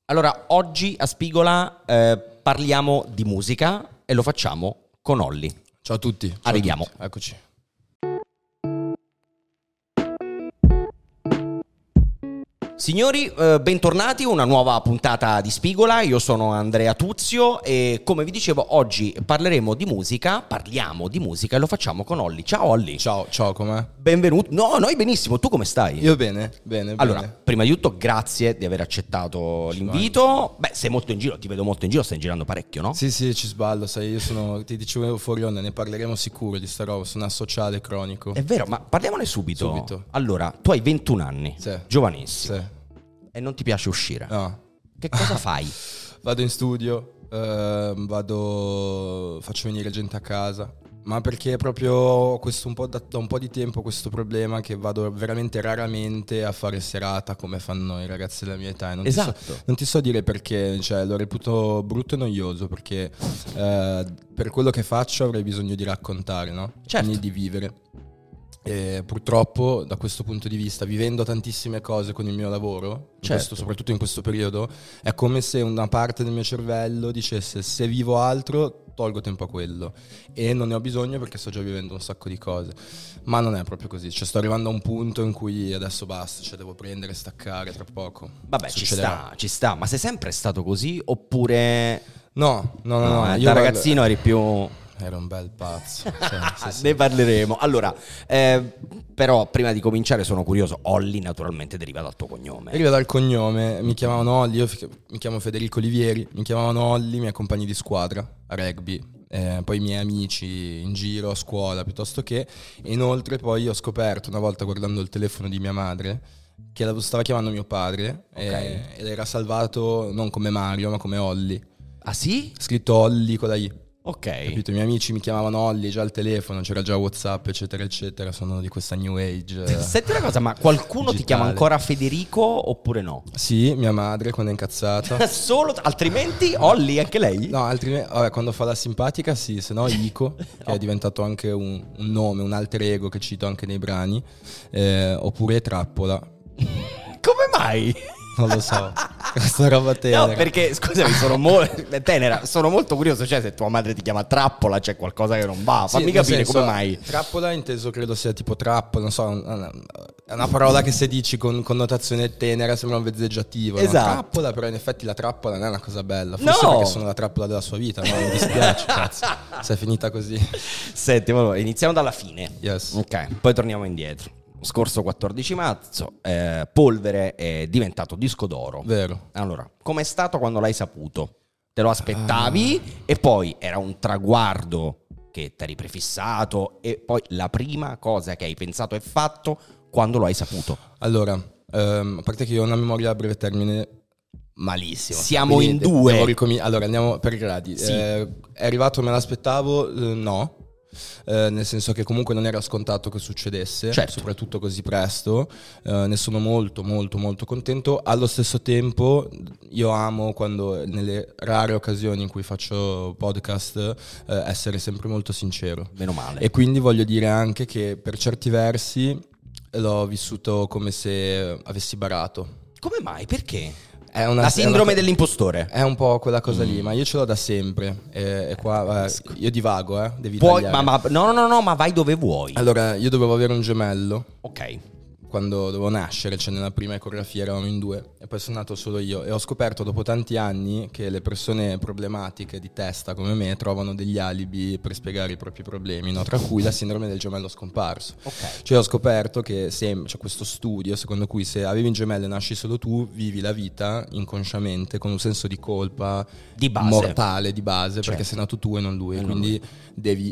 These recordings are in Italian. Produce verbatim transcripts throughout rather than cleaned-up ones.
Allora, oggi a Spigola eh, parliamo di musica e lo facciamo con Olli. Ciao a tutti. Ciao Arriviamo. A tutti. Eccoci. Signori, eh, bentornati a una nuova puntata di Spigola. Io sono Andrea Tuzio e come vi dicevo oggi parleremo di musica, parliamo di musica e lo facciamo con Olli. Ciao Olli. Ciao, ciao, com'è? Benvenuto. No, noi benissimo, tu come stai? Io bene, bene, Allora, bene. prima di tutto grazie di aver accettato Ci l'invito. Beh, sei molto in giro, ti vedo molto in giro, stai girando parecchio, no? Sì, sì, ci sballo, sai, io sono, ti dicevo fuori onda, ne parleremo sicuro di sta roba, sono asociale cronico. È vero, ma parliamone subito. Subito. Allora, tu hai ventuno anni, Sì. giovanissimo, Sì. e non ti piace uscire. No. Che cosa fai? Vado in studio, ehm, vado, faccio venire gente a casa, ma perché proprio ho questo un po' da, da un po' di tempo questo problema che vado veramente raramente a fare serata come fanno i ragazzi della mia età. E non Esatto. Ti so, non ti so dire perché, cioè lo reputo brutto e noioso perché eh, per quello che faccio avrei bisogno di raccontare, no? Certo. Quindi di vivere. E purtroppo da questo punto di vista, vivendo tantissime cose con il mio lavoro, in Certo. questo, soprattutto in questo periodo, è come se una parte del mio cervello dicesse: se vivo altro tolgo tempo a quello, e non ne ho bisogno perché sto già vivendo un sacco di cose. Ma non è proprio così, cioè sto arrivando a un punto in cui adesso basta, cioè devo prendere e staccare tra poco. Vabbè, ci Succederà. sta, ci sta. Ma sei sempre stato così oppure No, no, no, no, no, io da guarda- ragazzino eri più... Era un bel pazzo. Sì, sì, sì. Ne parleremo. Allora, eh, però prima di cominciare sono curioso. Olli naturalmente deriva dal tuo cognome. Arriva dal cognome, mi chiamavano Olli, io fi- mi chiamo Federico Olivieri, mi chiamavano Olli i miei compagni di squadra a rugby, eh, poi i miei amici in giro a scuola piuttosto che, e inoltre poi ho scoperto una volta guardando il telefono di mia madre che la stava chiamando mio padre, Ok. eh, ed era salvato non come Mario ma come Olli, Ah sì? scritto Olli con la I. Ok. Capito? I miei amici mi chiamavano Olli già al telefono, c'era già WhatsApp eccetera eccetera, sono di questa new age. eh. Senti una cosa, ma qualcuno ti Digitale. chiama ancora Federico oppure no? Sì, mia madre quando è incazzata. Solo, altrimenti Olli anche lei? No, altrimenti, vabbè, quando fa la simpatica sì, se no Ico, che è diventato anche un, un nome, un alter ego che cito anche nei brani, eh, oppure Trappola, Come mai? non lo so, questa roba tenera. No, perché scusami, sono, mo- tenera, sono molto curioso. Cioè, se tua madre ti chiama Trappola, c'è qualcosa che non va. Sì, Fammi nel capire senso, come mai. Trappola inteso credo sia tipo trappola, non so, una- è una parola che se dici con connotazione tenera sembra un vezzeggiativo, no? Esatto. Trappola, però in effetti la trappola non è una cosa bella, forse No! perché sono la trappola della sua vita, no? Mi dispiace, cazzo, se è finita così. Senti, allora, iniziamo dalla fine. Yes. Ok, poi torniamo indietro. Scorso quattordici marzo, eh, Polvere è diventato disco d'oro. Vero. Allora, com'è stato quando l'hai saputo? Te lo aspettavi? E poi era un traguardo che ti eri prefissato? E poi la prima cosa che hai pensato e fatto quando lo hai saputo? Allora, ehm, a parte che io ho una memoria a breve termine malissimo. Siamo Quindi in de- due. devo ricomi- allora, andiamo per gradi. Sì. Eh, è arrivato, me l'aspettavo? Eh, no. Eh, nel senso che comunque non era scontato che succedesse, Certo. soprattutto così presto. Eh, ne sono molto molto molto contento. Allo stesso tempo io amo quando nelle rare occasioni in cui faccio podcast eh, essere sempre molto sincero. Meno male. E quindi voglio dire anche che per certi versi l'ho vissuto come se avessi barato. Come mai? Perché? È una, La sindrome è una- dell'impostore. È un po' quella cosa Mm. lì, ma io ce l'ho da sempre. E, e qua eh, io divago, eh, devi Puoi, tagliare. ma, ma no, no, no, no, ma vai dove vuoi. Allora, io dovevo avere un gemello Ok. quando dovevo nascere, cioè nella prima ecografia eravamo in due e poi sono nato solo io, e ho scoperto dopo tanti anni che le persone problematiche di testa come me trovano degli alibi per spiegare i propri problemi, no? Tra cui la sindrome del gemello scomparso. Ok. Cioè ho scoperto che se, c'è questo studio secondo cui se avevi un gemello e nasci solo tu, vivi la vita inconsciamente con un senso di colpa Di base. mortale, di base, Certo. perché sei nato tu e non lui, E e non quindi devi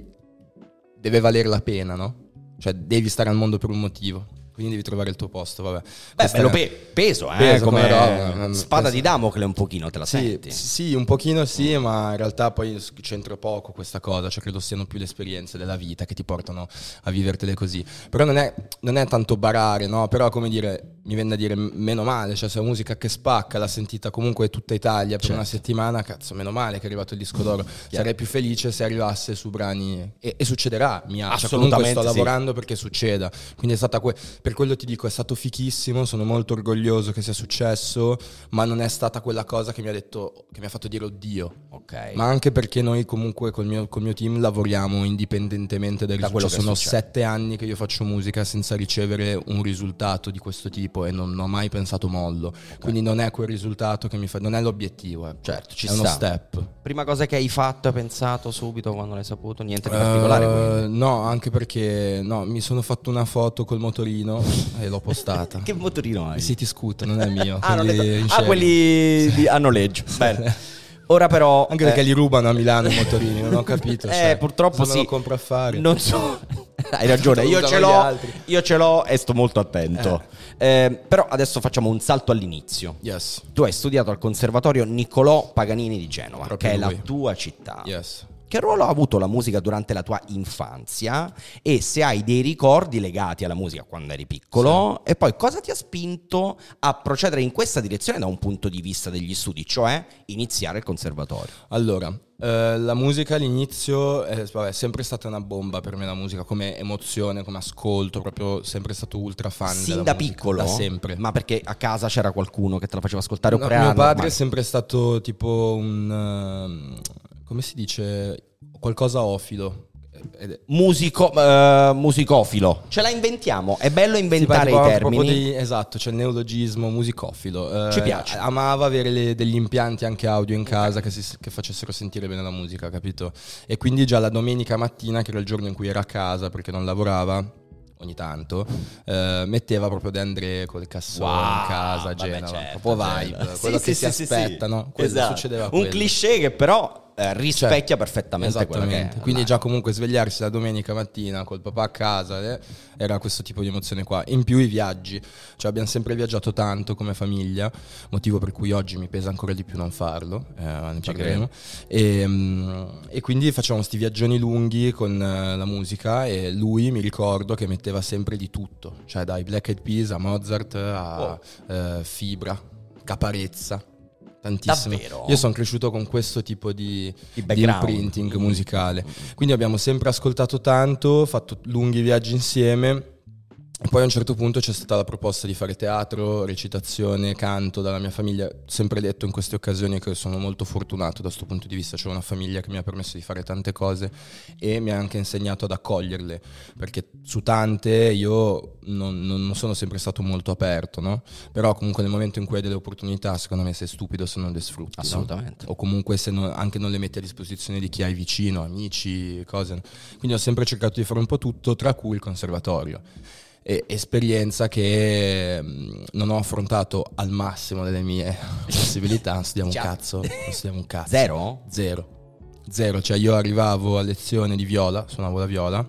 deve valere la pena, no? Cioè devi stare al mondo per un motivo, quindi devi trovare il tuo posto, vabbè. Beh, Questa bello è- pe- peso, eh, Peso come come roba, spada questo- di Damocle un pochino, te la Sì, senti? sì, un pochino sì, ma in realtà poi c'entra poco questa cosa, cioè credo siano più le esperienze della vita che ti portano a vivertele così. Però non è, non è tanto barare, no? Però come dire, mi viene da dire m- meno male, cioè se è musica che spacca, l'ha sentita comunque tutta Italia per Certo. una settimana, cazzo, meno male che è arrivato il disco d'oro. Sarei più felice se arrivasse su brani, e, e succederà, mi ha, cioè, comunque Assolutamente sto sì. lavorando perché succeda. Quindi è stata que- per quello ti dico, è stato fichissimo, sono molto orgoglioso che sia successo, ma non è stata quella cosa che mi ha detto, che mi ha fatto dire oddio. Ok. Ma anche perché noi comunque col mio, col mio team lavoriamo indipendentemente dal Da quello risultato. che Sono succede. sette anni che io faccio musica senza ricevere un risultato di questo tipo e non ho mai pensato mollo. Okay. Quindi non è quel risultato che mi fa, non è l'obiettivo, ecco. Certo, ci è sta. uno step. Prima cosa che hai fatto, hai pensato subito quando l'hai saputo? Niente di particolare? Uh, no, anche perché no, mi sono fatto una foto col motorino e l'ho postata. Che motorino hai? Il City Scooter, non è mio. ah, quelli, non è... in ah, scena. quelli di... a noleggio. Bene. Ora però... Anche perché eh... li rubano a Milano i motorini, non ho capito. Eh, cioè, purtroppo se sì. me lo compro a fare. Non so... Hai ragione, io ce l'ho, io ce l'ho e sto molto attento. Eh. Eh, però adesso facciamo un salto all'inizio. Yes. Tu hai studiato al Conservatorio Niccolò Paganini di Genova, Proprio che è lui. la tua città. Yes. Che ruolo ha avuto la musica durante la tua infanzia e se hai dei ricordi legati alla musica quando eri piccolo, sì. E poi cosa ti ha spinto a procedere in questa direzione da un punto di vista degli studi, cioè iniziare il conservatorio? Allora, eh, la musica all'inizio è, vabbè, è sempre stata una bomba per me, la musica come emozione, come ascolto, proprio sempre stato ultra fan Sin della da musica, piccolo? da sempre. Ma perché a casa c'era qualcuno che te la faceva ascoltare? No, oppure mio padre normale? è sempre stato tipo un... Uh, come si dice? Qualcosa ofilo. Musico, uh, musicofilo. Ce la inventiamo. È bello inventare sì, i proprio, termini. Proprio dei, esatto, c'è il neologismo musicofilo. Ci eh, piace. Amava avere le, degli impianti anche audio in casa che, si, che facessero sentire bene la musica, capito? E quindi già la domenica mattina, che era il giorno in cui era a casa perché non lavorava, ogni tanto, eh, metteva proprio De André con il cassone wow, in casa, a Genova, certo, proprio certo. vibe, Sì, quello sì, che sì, si sì, aspettano, sì. quello, Esatto. succedeva un quello. cliché che però eh, rispecchia cioè, perfettamente quello che è. Quindi già comunque svegliarsi la domenica mattina col papà a casa eh, era questo tipo di emozione qua. In più i viaggi, cioè abbiamo sempre viaggiato tanto come famiglia, motivo per cui oggi mi pesa ancora di più non farlo, eh, ne parleremo. E, um, e quindi facevamo sti viaggioni lunghi con uh, la musica e lui mi ricordo che metteva sempre di tutto, cioè dai Black Eyed Peas a Mozart a oh. uh, Fibra, Caparezza. Tantissimo. Davvero? Io sono cresciuto con questo tipo di, di, di imprinting mm. musicale. Quindi abbiamo sempre ascoltato tanto, fatto lunghi viaggi insieme. E poi a un certo punto c'è stata la proposta di fare teatro, recitazione, canto dalla mia famiglia. Ho sempre detto in queste occasioni che sono molto fortunato da questo punto di vista. C'è una famiglia che mi ha permesso di fare tante cose e mi ha anche insegnato ad accoglierle, perché su tante io non, non sono sempre stato molto aperto, no? Però comunque nel momento in cui hai delle opportunità, secondo me sei stupido se non le sfrutti. Assolutamente. No? O comunque se non, anche non le metti a disposizione di chi hai vicino, amici, cose. Quindi ho sempre cercato di fare un po' tutto, tra cui il conservatorio. Esperienza che mh, non ho affrontato al massimo delle mie possibilità. Non studiamo un cazzo, non studiamo un cazzo. Zero? Zero. Zero, cioè io arrivavo a lezione di viola, suonavo la viola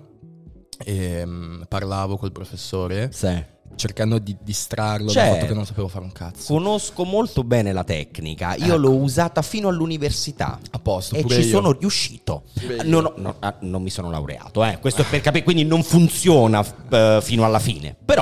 e mh, parlavo col professore. Sì. Cercando di distrarlo cioè, dal fatto che non sapevo fare un cazzo. Conosco molto bene la tecnica. Io ecco. l'ho usata fino all'università. A posto, e pure ci io. sono riuscito. Non, ho, no, non mi sono laureato, eh. Questo è per capire. Quindi non funziona uh, fino alla fine. Però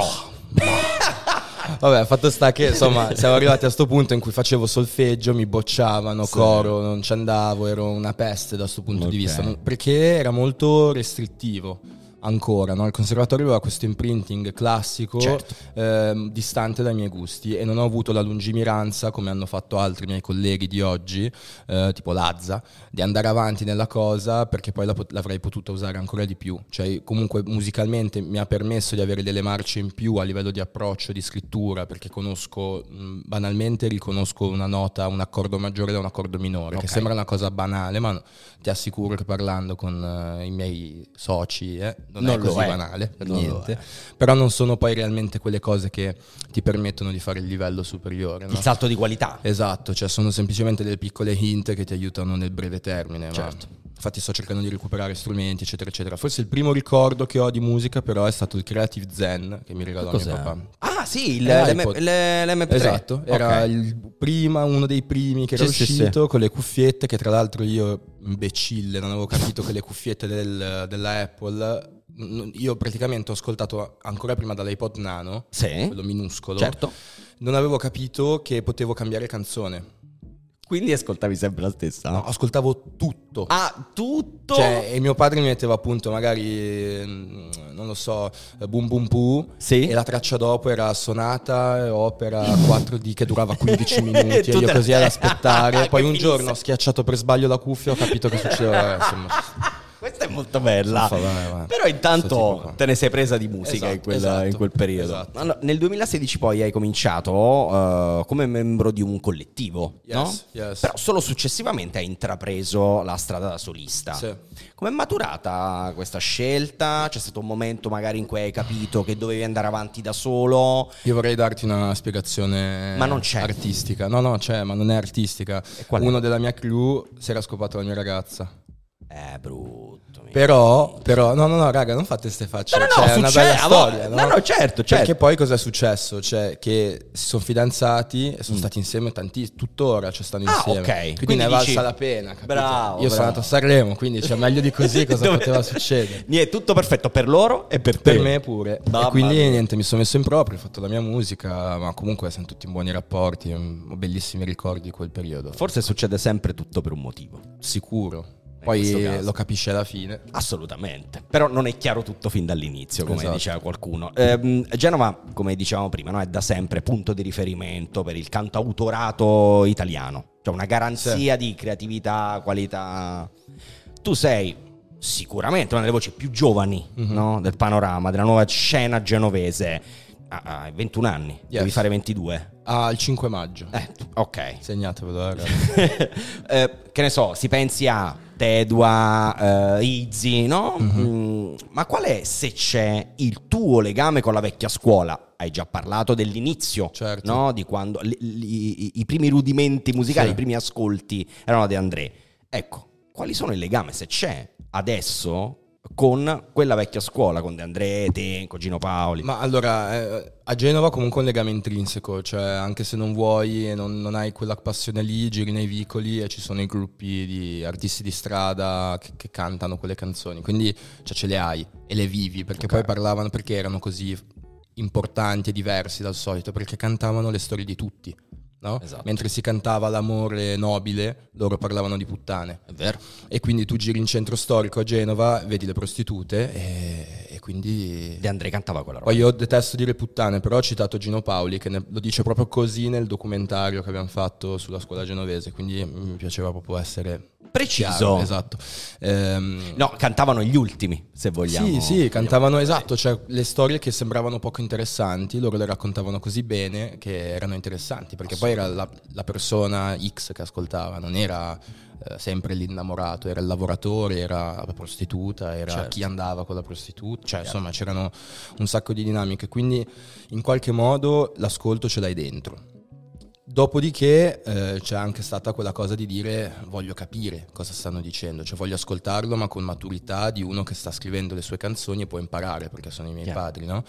vabbè, fatto sta che insomma siamo arrivati a sto punto in cui facevo solfeggio, mi bocciavano, sì. Coro, non ci andavo, ero una peste da sto punto okay. di vista, perché era molto restrittivo. Ancora, no? Il conservatorio aveva questo imprinting classico, certo. eh, distante dai miei gusti, e non ho avuto la lungimiranza, come hanno fatto altri miei colleghi di oggi, eh, tipo Lazza, di andare avanti nella cosa, perché poi la pot- l'avrei potuta usare ancora di più. Cioè, comunque musicalmente mi ha permesso di avere delle marce in più a livello di approccio, di scrittura, perché conosco, mh, banalmente riconosco una nota, un accordo maggiore da un accordo minore, okay. Che sembra una cosa banale, ma ti assicuro che parlando con uh, i miei soci, eh, non, non è così è. banale per non niente, però non sono poi realmente quelle cose che ti permettono di fare il livello superiore, no? Il salto di qualità. Esatto, cioè sono semplicemente delle piccole hint che ti aiutano nel breve termine, certo. Ma infatti sto cercando di recuperare strumenti eccetera eccetera. Forse il primo ricordo che ho di musica però è stato il Creative Zen che mi regalò mio papà. Ah sì, il, l'M P tre. Esatto, era okay. il prima, uno dei primi che era sì, uscito sì, sì. con le cuffiette, che tra l'altro io imbecille non avevo capito che le cuffiette del, della Apple, io praticamente ho ascoltato ancora prima dall'iPod Nano, sì, quello minuscolo, certo. Non avevo capito che potevo cambiare canzone. Quindi ascoltavi sempre la stessa? No, ascoltavo tutto. Ah, tutto? Cioè, e mio padre mi metteva appunto magari, non lo so, Boom Boom Poo, sì? E la traccia dopo era sonata, opera quattro D che durava quindici minuti, e io così ad aspettare. Poi un finisse. giorno ho schiacciato per sbaglio la cuffia, ho capito che succedeva. Insomma, questa è molto bella. Fa, vai, vai. Però intanto te ne sei presa di musica, esatto, in, quella, esatto, in quel periodo. Esatto. Allora, nel duemilasedici poi hai cominciato uh, come membro di un collettivo, yes, no? Yes. Però solo successivamente hai intrapreso la strada da solista. Sì. Com'è maturata questa scelta? C'è stato un momento magari in cui hai capito che dovevi andare avanti da solo? Io vorrei darti una spiegazione ma non c'è. artistica. No, no, c'è, ma non è artistica. Uno della mia crew si era scopato la mia ragazza. È brutto. Però, però, no, no, no, raga, non fate ste facce. No, no, cioè, no, è una succede, bella storia, no? no? No, no, certo, certo. Perché poi cosa è successo? Cioè, che si sono fidanzati e sono mm. stati insieme tanti, tuttora ci stanno ah, insieme. Ok. Quindi, quindi ne è valsa dici... la pena, capito? Bravo, Io bravo. sono andato a Sanremo, quindi cioè, meglio di così cosa Dove... poteva succedere? Niente, tutto perfetto per loro e per te. Per me pure. Mamma e quindi mia. niente, mi sono messo in proprio, ho fatto la mia musica, ma comunque siamo tutti in buoni rapporti, ho bellissimi ricordi di quel periodo. Forse succede sempre tutto per un motivo. Sicuro. Poi lo capisce alla fine. Assolutamente. Però non è chiaro tutto fin dall'inizio, come esatto. diceva qualcuno. Eh, Genova, come dicevamo prima, no, è da sempre punto di riferimento per il cantautorato italiano. Cioè una garanzia sì. di creatività, qualità. Tu sei sicuramente una delle voci più giovani mm-hmm. no, del panorama, della nuova scena genovese. Ah, hai ventuno anni, yes. devi fare ventidue. Ah, il cinque maggio. Eh, ok. Segnatevelo, ragazzi. eh, che ne so, si pensi a Tedua, uh, Izzy, no? Mm-hmm. Mm, ma qual è, se c'è, il tuo legame con la vecchia scuola? Hai già parlato dell'inizio, certo. no? Di quando li, li, i primi rudimenti musicali, sì. i primi ascolti erano di André. Ecco, quali sono il legame, se c'è, adesso con quella vecchia scuola, con De André, Tenco, Gino Paoli? Ma allora, eh, a Genova comunque un legame intrinseco, cioè anche se non vuoi e non, non hai quella passione lì, giri nei vicoli e ci sono i gruppi di artisti di strada che, che cantano quelle canzoni, quindi cioè, ce le hai e le vivi, perché okay. poi parlavano, perché erano così importanti e diversi dal solito, perché cantavano le storie di tutti. No? Esatto. Mentre si cantava l'amore nobile, loro parlavano di puttane. È vero. E quindi tu giri in centro storico a Genova, vedi le prostitute e, e quindi... De André cantava quella roba. Poi io detesto dire puttane, però ho citato Gino Paoli, che ne, lo dice proprio così nel documentario che abbiamo fatto sulla scuola genovese, quindi mi piaceva proprio essere... preciso. Chiaro, esatto. Ehm, no, cantavano gli ultimi, se vogliamo. Sì, sì, cantavano, esatto, cioè le storie che sembravano poco interessanti, loro le raccontavano così bene che erano interessanti, perché poi era la, la persona X che ascoltava, non era eh, sempre l'innamorato, era il lavoratore, era la prostituta, era certo. chi andava con la prostituta, cioè certo. insomma c'erano un sacco di dinamiche, quindi in qualche modo l'ascolto ce l'hai dentro. Dopodiché eh, c'è anche stata quella cosa di dire voglio capire cosa stanno dicendo, cioè voglio ascoltarlo ma con maturità di uno che sta scrivendo le sue canzoni e può imparare perché sono i miei yeah. padri, no?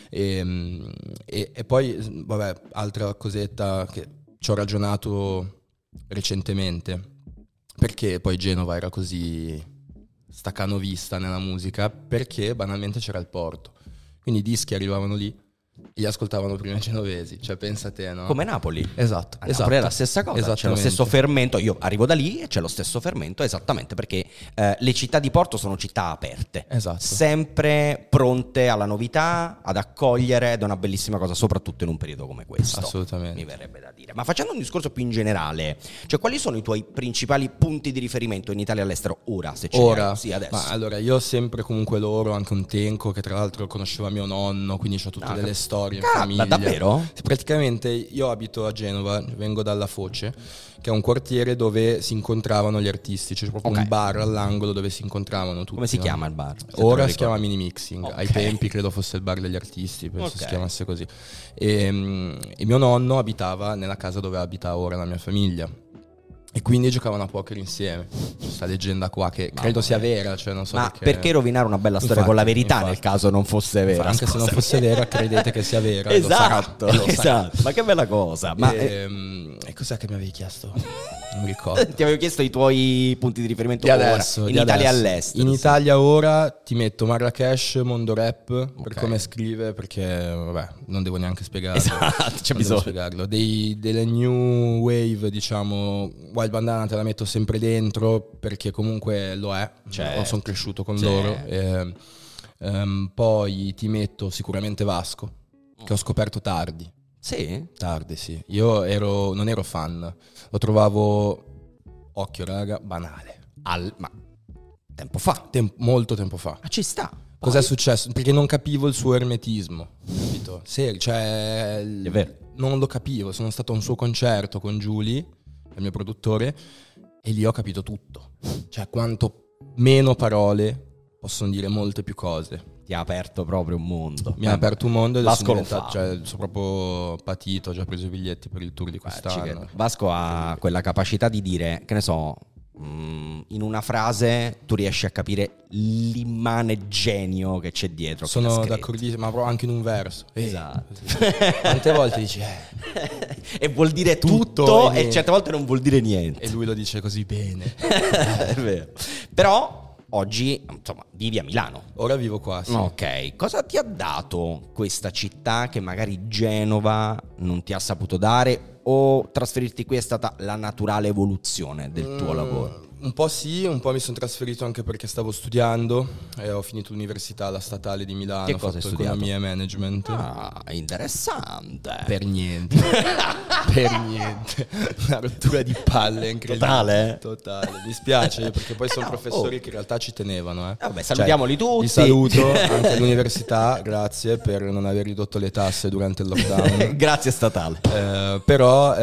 E, e, e poi, vabbè, altra cosetta che ci ho ragionato recentemente, perché poi Genova era così staccanovista nella musica, perché banalmente c'era il porto, quindi i dischi arrivavano lì. Li ascoltavano prima i genovesi, cioè pensa a te, no? Come Napoli. Esatto, a esatto. Napoli è la stessa cosa, c'è lo stesso fermento, io arrivo da lì e c'è lo stesso fermento esattamente perché eh, le città di porto sono città aperte, esatto. sempre pronte alla novità, ad accogliere, ed è una bellissima cosa soprattutto in un periodo come questo. Assolutamente. Mi verrebbe da dire. Ma facendo un discorso più in generale, cioè quali sono i tuoi principali punti di riferimento in Italia e all'estero ora, se ce ora, ne hai? Sì, adesso. Ma allora io ho sempre comunque loro, anche un Tenco che tra l'altro conosceva mio nonno, quindi c'ho tutte ah, delle storie in ah, famiglia. Davvero? Praticamente io abito a Genova, vengo dalla Foce, che è un quartiere dove si incontravano gli artisti, c'è proprio okay. un bar all'angolo dove si incontravano tutti. Come si no? chiama il bar? Ora si chiama Mini Mixing, okay. ai tempi credo fosse il bar degli artisti, penso okay. si chiamasse così. E, e mio nonno abitava nella casa dove abita ora la mia famiglia. E quindi giocavano a poker insieme. Questa leggenda qua che credo sia vera, cioè non so ma perché... perché rovinare una bella storia infatti, con la verità infatti. Nel caso non fosse vera? Anche scusa. se non fosse vera, credete che sia vera. Esatto, lo sarà, lo esatto. Ma che bella cosa. Ma e, e cos'è che mi avevi chiesto? non mi ricordo. Ti avevo chiesto i tuoi punti di riferimento di ora, adesso, in di Italia e adesso. all'estero. In sì. Italia ora ti metto Marrakesh, Mondo Rap, per Ok. come scrive, perché vabbè, non devo neanche spiegarlo. Esatto, c'è Non bisogno. devo spiegarlo. Dei, delle new wave, diciamo, Wild Bandana te la metto sempre dentro perché comunque lo è. Certo. Sono cresciuto con Certo. loro. E, ehm, poi ti metto sicuramente Vasco, che ho scoperto tardi. Sì? Tardi, sì. Io ero, non ero fan, lo trovavo, occhio raga, banale. Al, ma tempo fa. Tem- molto tempo fa. Ma ci sta. Cos'è Poi- successo? Perché non capivo il suo ermetismo, capito? Serio, cioè... È vero. Non lo capivo, sono stato a un suo concerto con Giulia, il mio produttore, e lì ho capito tutto. Cioè, quanto meno parole possono dire molte più cose. Ti ha aperto proprio un mondo. Mi ha aperto un mondo ed Vasco sono lo diventato, fa. cioè, sono proprio patito, ho già preso i biglietti per il tour di Ci quest'anno. credo. Vasco ha quella capacità di dire, che ne so, mm, in una frase tu riesci a capire l'immane genio che c'è dietro. che l'ha Sono scritto. d'accordissimo, ma proprio anche in un verso. Eh, Esatto. Tante volte dici, eh, E vuol dire tutto, Tutto e e niente. certe volte non vuol dire niente. e lui lo dice così bene. È vero. Però oggi, insomma, vivi a Milano. Ora vivo qua, sì. Ok, cosa ti ha dato questa città che magari Genova non ti ha saputo dare, o trasferirti qui è stata la naturale evoluzione del tuo Mm, lavoro? Un po' sì, un po' mi sono trasferito anche perché stavo studiando e ho finito l'università alla Statale di Milano, Che ho cosa hai fatto studiato? economia e management. Ah, interessante. Per niente. Per niente. Una rottura di palle incredibile. Totale? Totale. Mi spiace perché poi Eh sono no, professori oh. che in realtà ci tenevano. Eh. Vabbè, salutiamoli tutti. Li saluto anche all'università, grazie per non aver ridotto le tasse durante il lockdown. Grazie statale. Eh, però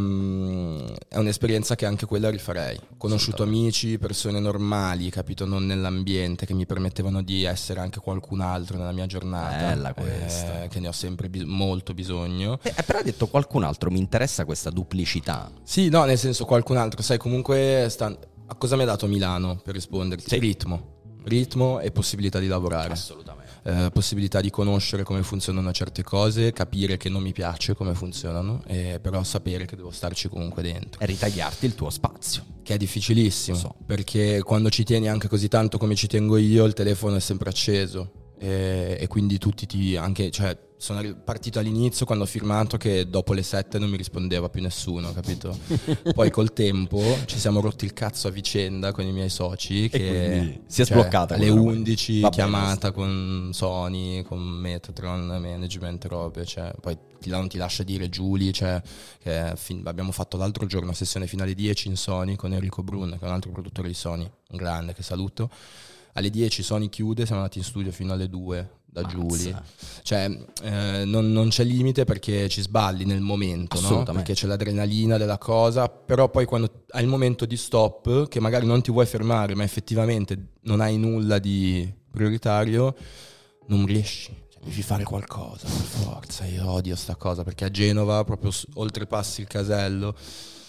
ehm, è un'esperienza che anche quella rifarei. Ho conosciuto amici, persone normali, capito, non nell'ambiente, che mi permettevano di essere anche qualcun altro nella mia giornata. Bella questa. eh, che ne ho sempre bis- molto bisogno. Eh, però hai detto qualcun altro, mi interessa questa duplicità. Sì, no, nel senso qualcun altro, sai, comunque sta- a cosa mi ha dato Milano per risponderti? Sì. Ritmo. Ritmo e possibilità di lavorare. Assolutamente. Eh, possibilità di conoscere come funzionano certe cose, capire che non mi piace come funzionano, e però sapere che devo starci comunque dentro. E ritagliarti il tuo spazio. Che è difficilissimo, Lo so. perché quando ci tieni anche così tanto come ci tengo io, il telefono è sempre acceso. E, e quindi tutti ti anche, cioè, sono arri- partito all'inizio quando ho firmato che dopo le sette non mi rispondeva più nessuno, capito? Poi col tempo ci siamo rotti il cazzo a vicenda con i miei soci, che quindi si è cioè, sbloccata alle quella roba. undici Va bene, chiamata con Sony, con Metatron Management, robe, cioè, poi ti, non ti lascia dire Giulia, cioè, che fin- abbiamo fatto l'altro giorno sessione finale dieci in Sony con Enrico Brun, che è un altro produttore di Sony, un grande, che saluto. Alle dieci Sony chiude, siamo andati in studio fino alle due da Mazza. Giulia. Cioè, eh, non, non c'è limite perché ci sballi nel momento, no? Assolutamente. Perché c'è l'adrenalina della cosa, però poi quando hai il momento di stop, che magari non ti vuoi fermare, ma effettivamente non hai nulla di prioritario, non riesci. Cioè, devi fare qualcosa, per forza. Io odio sta cosa, perché a Genova, proprio s- oltrepassi il casello,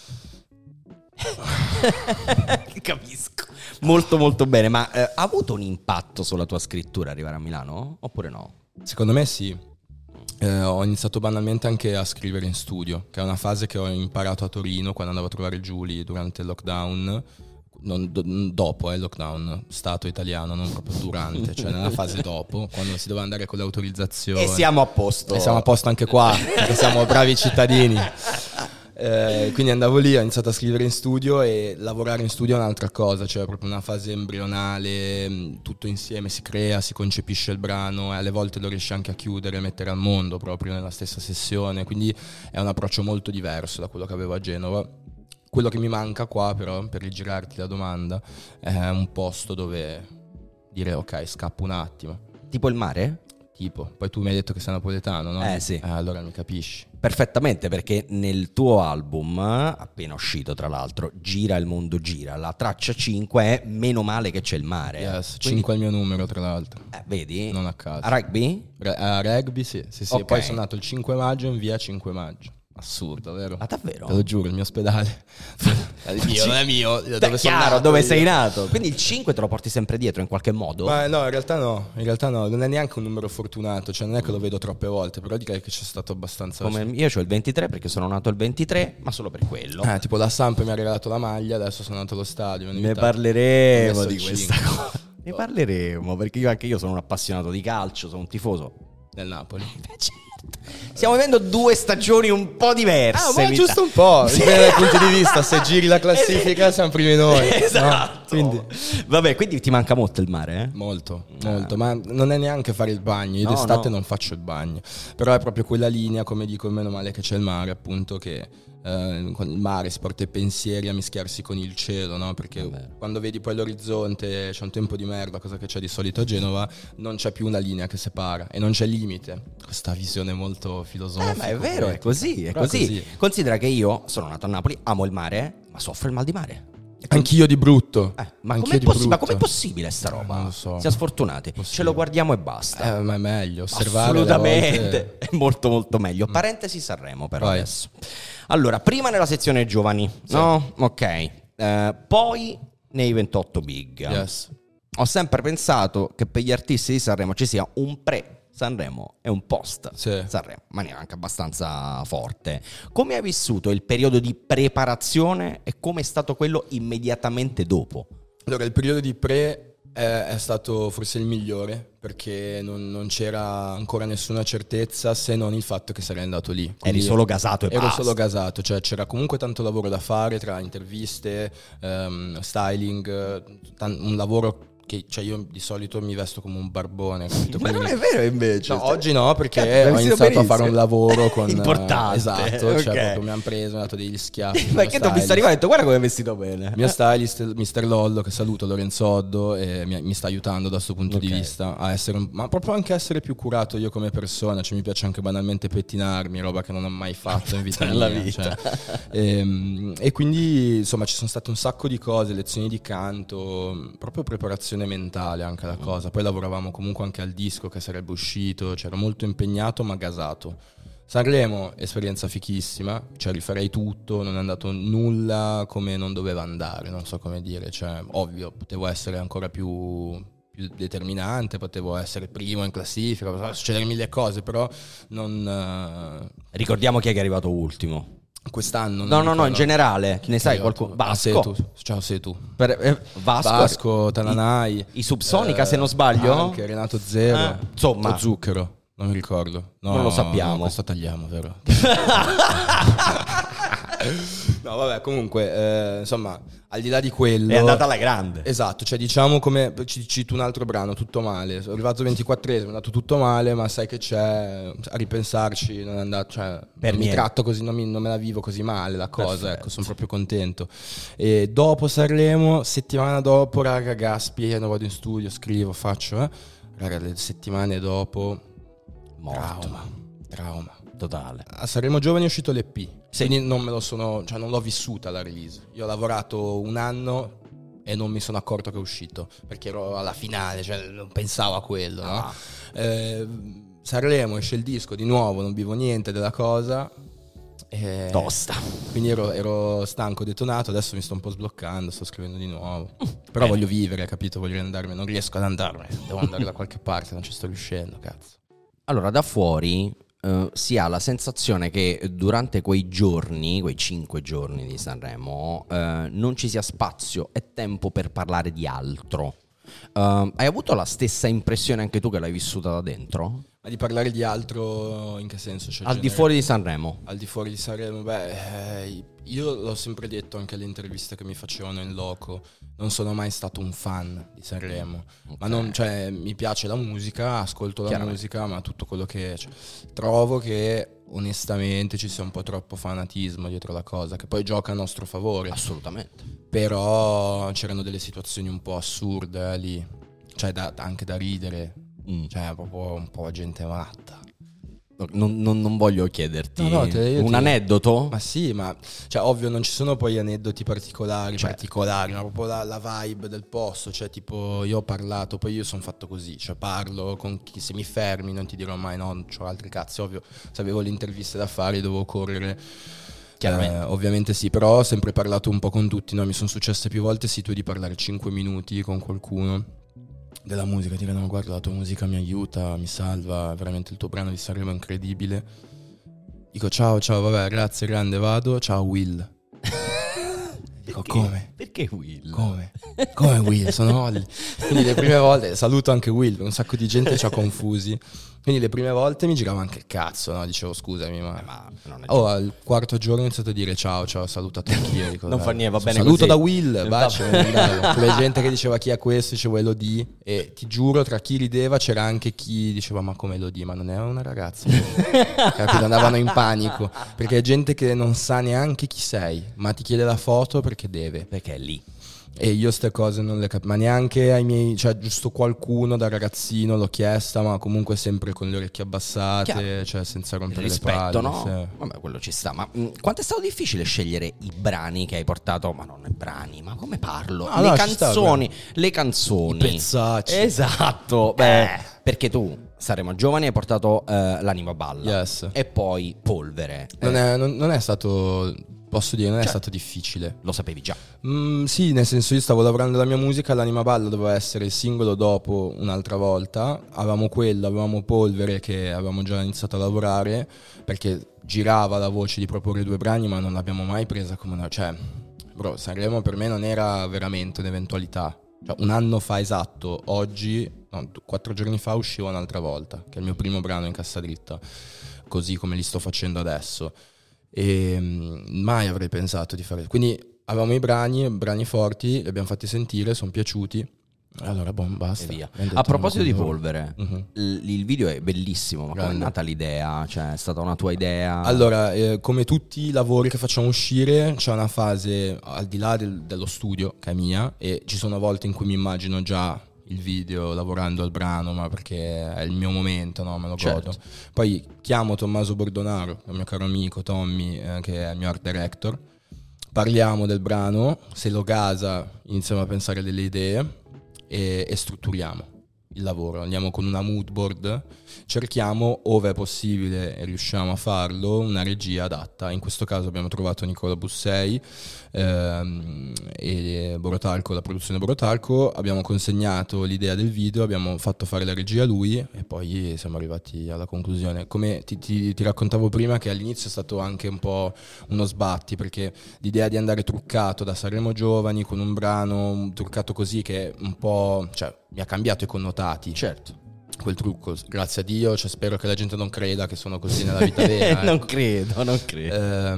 Capisco. Molto molto bene, ma eh, ha avuto un impatto sulla tua scrittura arrivare a Milano? Oppure no? secondo me sì. Eh, ho iniziato banalmente anche a scrivere in studio, che è una fase che ho imparato a Torino quando andavo a trovare Giulia durante il lockdown. Non, do- dopo eh, il lockdown, stato italiano, non proprio durante, cioè nella fase dopo, quando si doveva andare con le autorizzazioni. E siamo a posto. E siamo a posto anche qua, perché siamo bravi cittadini. Eh, quindi andavo lì, ho iniziato a scrivere in studio, e lavorare in studio è un'altra cosa, cioè proprio una fase embrionale, mh, tutto insieme si crea, si concepisce il brano, e alle volte lo riesci anche a chiudere e mettere al mondo proprio nella stessa sessione, quindi è un approccio molto diverso da quello che avevo a Genova. Quello che mi manca qua però, per rigirarti la domanda, è un posto dove dire ok, scappo un attimo, Tipo il mare? tipo, poi tu mi hai detto che sei napoletano, no? Eh, sì. Allora mi capisci. Perfettamente, perché nel tuo album, appena uscito tra l'altro, Gira il mondo gira, la traccia cinque è Meno male che c'è il mare. Yes, Quindi- cinque è il mio numero tra l'altro. eh, vedi? Non a caso. A rugby? Re- a rugby sì, sì, sì. Ok. Poi sono nato il cinque maggio in via cinque maggio. Assurdo, vero? Ah, davvero? Te lo giuro, il mio ospedale È mio, non è mio. Dove Dove sono chiaro, nato dove io. sei nato. Quindi il cinque te lo porti sempre dietro in qualche modo? Ma no, in realtà no, in realtà no, non è neanche un numero fortunato, cioè non è che lo vedo troppe volte, però direi che c'è stato abbastanza... Come io ho il ventitré perché sono nato il ventitré, ma solo per quello. Eh, tipo la Samp mi ha regalato la maglia, adesso sono andato allo stadio. Ne parleremo di il questa cosa. Ne parleremo perché io, anche io sono un appassionato di calcio, sono un tifoso del Napoli. certo. Stiamo vivendo due stagioni un po' diverse. Ah, ma giusto un po', sì. dai punti di vista, se giri la classifica siamo primi noi. Esatto. No? Quindi vabbè, quindi ti manca molto il mare, eh? Molto, molto, ma non è neanche fare il bagno, io No, d'estate no. non faccio il bagno, però è proprio quella linea, come dico, meno male che c'è il mare, appunto, che eh, con il mare si porta i pensieri a mischiarsi con il cielo, no? Perché Vabbè. quando vedi poi l'orizzonte, c'è un tempo di merda, cosa che c'è di solito a Genova, non c'è più una linea che separa e non c'è limite. Questa visione molto filosofica. Eh, ma è vero, è così, è Però così. così. Considera che io sono nato a Napoli, amo il mare, ma soffro il mal di mare. Anch'io di brutto. Eh, ma Anch'io com'è, di possi- ma brutto. com'è possibile sta roba? Non lo so. Siamo sfortunati. Ce lo guardiamo e basta. Eh, ma è meglio osservare. Assolutamente, alle volte. è molto molto meglio. Parentesi Sanremo però Vai. adesso. Allora, prima nella sezione giovani, no? Ok. Eh, poi nei ventotto big. Yes. Ho sempre pensato che per gli artisti di Sanremo ci sia un pre Sanremo e un post Sì. Sanremo, in maniera anche abbastanza forte. Come hai vissuto il periodo di preparazione e come è stato quello immediatamente dopo? Allora, il periodo di pre è, è stato forse il migliore, perché non, non c'era ancora nessuna certezza, se non il fatto che sarei andato lì. Eri Quindi solo gasato e ero basta. solo gasato, cioè c'era comunque tanto lavoro da fare tra interviste, ehm, styling, tan- un lavoro che, cioè, io di solito mi vesto come un barbone, capito? Ma Quindi- non è vero invece. No, oggi no, perché Cazzo, hai ho vestito iniziato a fare benissimo. un lavoro con Importante, eh, esatto, ok. cioè proprio mi hanno preso, mi hanno dato degli schiaffi. il Perché mio ti ho visto stylist. arrivare e ho detto guarda come è vestito bene. Il mio stylist, mister Lollo, che saluto, Lorenzo Oddo, e mi, mi sta aiutando da questo punto Ok. di vista a essere, un- ma proprio anche essere più curato io come persona, cioè mi piace anche banalmente pettinarmi, roba che non ho mai fatto in vita Nella mia, vita. cioè. Ehm, e quindi insomma ci sono state un sacco di cose, lezioni di canto, proprio preparazione mentale anche alla cosa. Poi lavoravamo comunque anche al disco che sarebbe uscito, c'ero molto impegnato ma gasato. Sanremo, esperienza fichissima, cioè rifarei tutto, non è andato nulla come non doveva andare, non so come dire, cioè ovvio, potevo essere ancora più, più determinante, potevo essere primo in classifica, potevano succedere mille cose, però non... eh, Ricordiamo chi è che è arrivato ultimo. quest'anno... No, non no, no, in ricordo. generale, ne sai Io- qualcuno? Ah, sei Vasco. tu. Ciao, sei tu. Per, eh, Vasco. Vasco, Tananai. I, i Subsonica, se non sbaglio. Anche Renato Zero. Eh, insomma. O Zucchero. Non mi ricordo. No, Non lo sappiamo. no, questo tagliamo, vero? No, vabbè, comunque, eh, insomma, al di là di quello... È andata alla grande. Esatto, cioè diciamo come... Ci cito un altro brano, Tutto male. Sono arrivato ventiquattresimo, è andato tutto male, ma sai che c'è... A ripensarci non è andato... Cioè, Per non mi niente. tratto così, non, mi- non me la vivo così male la cosa, Perfetto. ecco, sono proprio contento. E dopo Sanremo, settimana dopo, raga, gas pieno, vado in studio, scrivo, faccio... Eh. Raga, le settimane dopo... Morto. Trauma, trauma. Totale. A Sanremo Giovani è uscito l'E P, Sì. quindi non me lo sono, cioè non l'ho vissuta la release. Io ho lavorato un anno e non mi sono accorto che è uscito, perché ero alla finale, cioè non pensavo a quello, no? Ah. Eh, Sanremo esce il disco di nuovo, non vivo niente della cosa. E Tosta. quindi ero, ero stanco, detonato, adesso mi sto un po' sbloccando, sto scrivendo di nuovo. Però Bene. voglio vivere, capito? Voglio andarmene, non riesco ad andarmene, devo andare da qualche parte, non ci sto riuscendo, cazzo. Allora, da fuori eh, si ha la sensazione che durante quei giorni, quei cinque giorni di Sanremo, eh, non ci sia spazio e tempo per parlare di altro. Eh, hai avuto la stessa impressione anche tu che l'hai vissuta da dentro? Ma di parlare di altro in che senso? Cioè, Al di genere- fuori di Sanremo? Al di fuori di Sanremo, beh, eh, io l'ho sempre detto anche alle interviste che mi facevano in loco, non sono mai stato un fan di Sanremo, ma non, cioè, mi piace la musica, ascolto la Chiaramente. musica, ma tutto quello che... Cioè, trovo che onestamente ci sia un po' troppo fanatismo dietro la cosa, che poi gioca a nostro favore, Assolutamente. però c'erano delle situazioni un po' assurde eh, lì, cioè da- anche da ridere, Mm. cioè proprio un po' gente matta. Non, non- non voglio chiederti No, no, te- io un ti- aneddoto. Ma sì, ma cioè ovvio non ci sono poi aneddoti particolari, Cioè- particolari, ma proprio la, la vibe del posto, cioè tipo io ho parlato, poi io sono fatto così, cioè parlo con chi, se mi fermi non ti dirò mai no, non c'ho altri cazzi, ovvio, se avevo le interviste da fare dovevo correre Chiaramente. Eh, ovviamente sì, però ho sempre parlato un po' con tutti, no? Mi sono successe più volte sì tu di parlare cinque minuti con qualcuno della musica, dire no guarda la tua musica mi aiuta, mi salva, veramente il tuo brano di Sanremo è incredibile. Dico ciao ciao vabbè grazie grande vado, ciao Will. Dico Perché? come? Perché Will? Come? Come Will? Sono Olli. Quindi le prime volte, saluto anche Will, un sacco di gente ci ha confusi. Quindi le prime volte mi girava anche il cazzo, no? Dicevo scusami ma... Eh, ma non è Oh, al quarto giorno ho iniziato a dire ciao, ciao, salutato anch'io. Dico, Non fa niente, va bene saluto così. da Will, baci, Va- andavo. Come gente che diceva chi è questo, dicevo Elodie. E ti giuro, tra chi rideva c'era anche chi diceva ma come Elodie, ma non è una ragazza. Capito? Andavano in panico. Perché è gente che non sa neanche chi sei, ma ti chiede la foto perché deve. Perché è lì. E io ste cose non le capisco, ma neanche ai miei, cioè giusto qualcuno da ragazzino l'ho chiesta, ma comunque sempre con le orecchie abbassate, Chiaro. cioè senza rompere le Rispetto, palle. no? Sì. Vabbè, quello ci sta. Ma mh, quanto è stato difficile scegliere i brani che hai portato? Ma non i brani, ma come parlo? No, le no, ci sta, canzoni, le canzoni. I pezzacci. Esatto. Beh, perché tu, Saremo Giovani, hai portato eh, L'anima balla. Yes. E poi Polvere. Non Eh, è, non, non è stato, posso dire, non è Cioè- stato difficile. Lo sapevi già. Mm, sì, nel senso io stavo lavorando la mia musica, l'anima balla doveva essere il singolo dopo un'altra volta, avevamo quello, avevamo Polvere che avevamo già iniziato a lavorare perché girava la voce di proporre due brani ma non l'abbiamo mai presa come una... cioè, bro, Sanremo per me non era veramente un'eventualità. Cioè, un anno fa esatto, oggi, no, quattro giorni fa uscivo un'altra volta, che è il mio primo brano in cassa dritta, così come li sto facendo adesso. E mm, mai avrei pensato di fare. Quindi avevamo i brani, brani forti, li abbiamo fatti sentire, sono piaciuti. Allora, boh, basta. E via. Abbiamo detto, A proposito di no, Polvere, Mhm. il, il video è bellissimo, ma come è Grande. nata l'idea? Cioè, è stata una tua idea? Allora, eh, come tutti i lavori che facciamo uscire, c'è una fase al di là del- dello studio, che è mia, e ci sono volte in cui mi immagino già il video lavorando al brano, ma perché è il mio momento, no? Me lo Certo. godo. Poi chiamo Tommaso Bordonaro, il mio caro amico Tommy, eh, che è il mio art director, parliamo del brano, se lo gasa iniziamo a pensare delle idee e, e strutturiamo il lavoro, andiamo con una mood board, cerchiamo, ove è possibile e riusciamo a farlo, una regia adatta. In questo caso abbiamo trovato Nicola Bussei ehm, e Borotalco, la produzione Borotalco, abbiamo consegnato l'idea del video, abbiamo fatto fare la regia a lui e poi siamo arrivati alla conclusione. Come ti, ti, ti raccontavo prima, che all'inizio è stato anche un po' uno sbatti, perché l'idea di andare truccato da Sanremo Giovani con un brano truccato così che un po', cioè, mi ha cambiato i connotati. Certo. Quel trucco, grazie a Dio, cioè, spero che la gente non creda che sono così nella vita vera. non ecco. credo, non credo.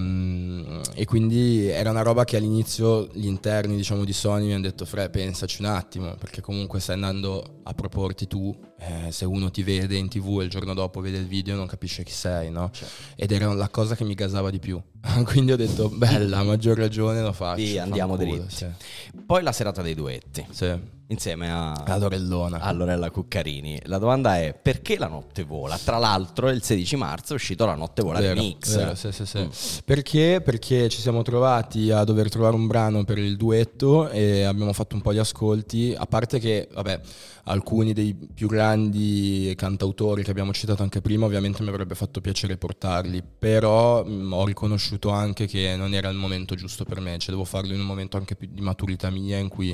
Ehm, e quindi era una roba che all'inizio gli interni, diciamo, di Sony mi hanno detto Fre, pensaci un attimo, perché comunque stai andando a proporti tu, eh, se uno ti vede in tv e il giorno dopo vede il video non capisce chi sei, no? Certo. Ed era la cosa che mi gasava di più. Quindi ho detto bella, a maggior ragione lo faccio. Sì, andiamo fanculo, dritti. sì. Poi la serata dei duetti, Sì. insieme a, A Lorellona. a Lorella Cuccarini. La domanda è: perché La notte vola? Tra l'altro il sedici marzo è uscito La notte vola Vero, remix. vero, sì, sì, sì. Mm. Perché? Perché ci siamo trovati a dover trovare un brano per il duetto e abbiamo fatto un po' di ascolti, a parte che, vabbè, alcuni dei più grandi cantautori che abbiamo citato anche prima ovviamente mi avrebbe fatto piacere portarli, però mh, ho riconosciuto anche che non era il momento giusto per me, cioè devo farlo in un momento anche più di maturità mia in cui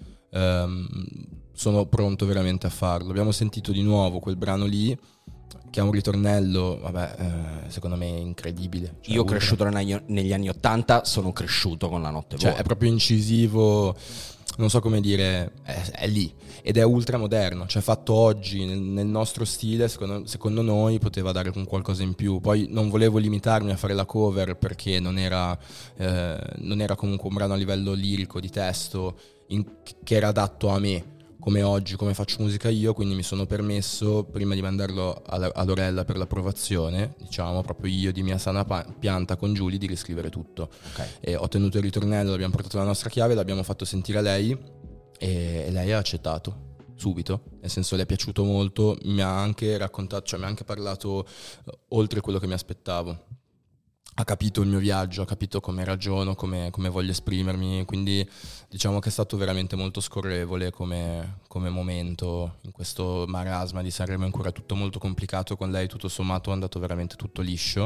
ehm, sono pronto veramente a farlo. Abbiamo sentito di nuovo quel brano lì che ha un ritornello, vabbè, eh, secondo me incredibile. Cioè, Io ultra- cresciuto negli, negli anni Ottanta, sono cresciuto con La notte cioè vola. è proprio incisivo, non so come dire, è, è lì ed è ultra moderno, cioè fatto oggi nel, nel nostro stile, secondo, secondo noi poteva dare un qualcosa in più. Poi non volevo limitarmi a fare la cover perché non era, eh, non era comunque un brano a livello lirico, di testo, in- che era adatto a me, come oggi, come faccio musica io, quindi mi sono permesso, prima di mandarlo alla- a Lorella per l'approvazione, diciamo, proprio io di mia sana pa- pianta con Giulia, di riscrivere tutto. Ok. E ho tenuto il ritornello, l'abbiamo portato la nostra chiave, l'abbiamo fatto sentire a lei e, e lei ha accettato subito, nel senso le è piaciuto molto, mi ha anche raccontato, cioè mi ha anche parlato eh, oltre quello che mi aspettavo. ha capito il mio viaggio, ha capito come ragiono, come, come voglio esprimermi, quindi diciamo che è stato veramente molto scorrevole come, come momento in questo marasma di Sanremo. È ancora tutto molto complicato, con lei tutto sommato è andato veramente tutto liscio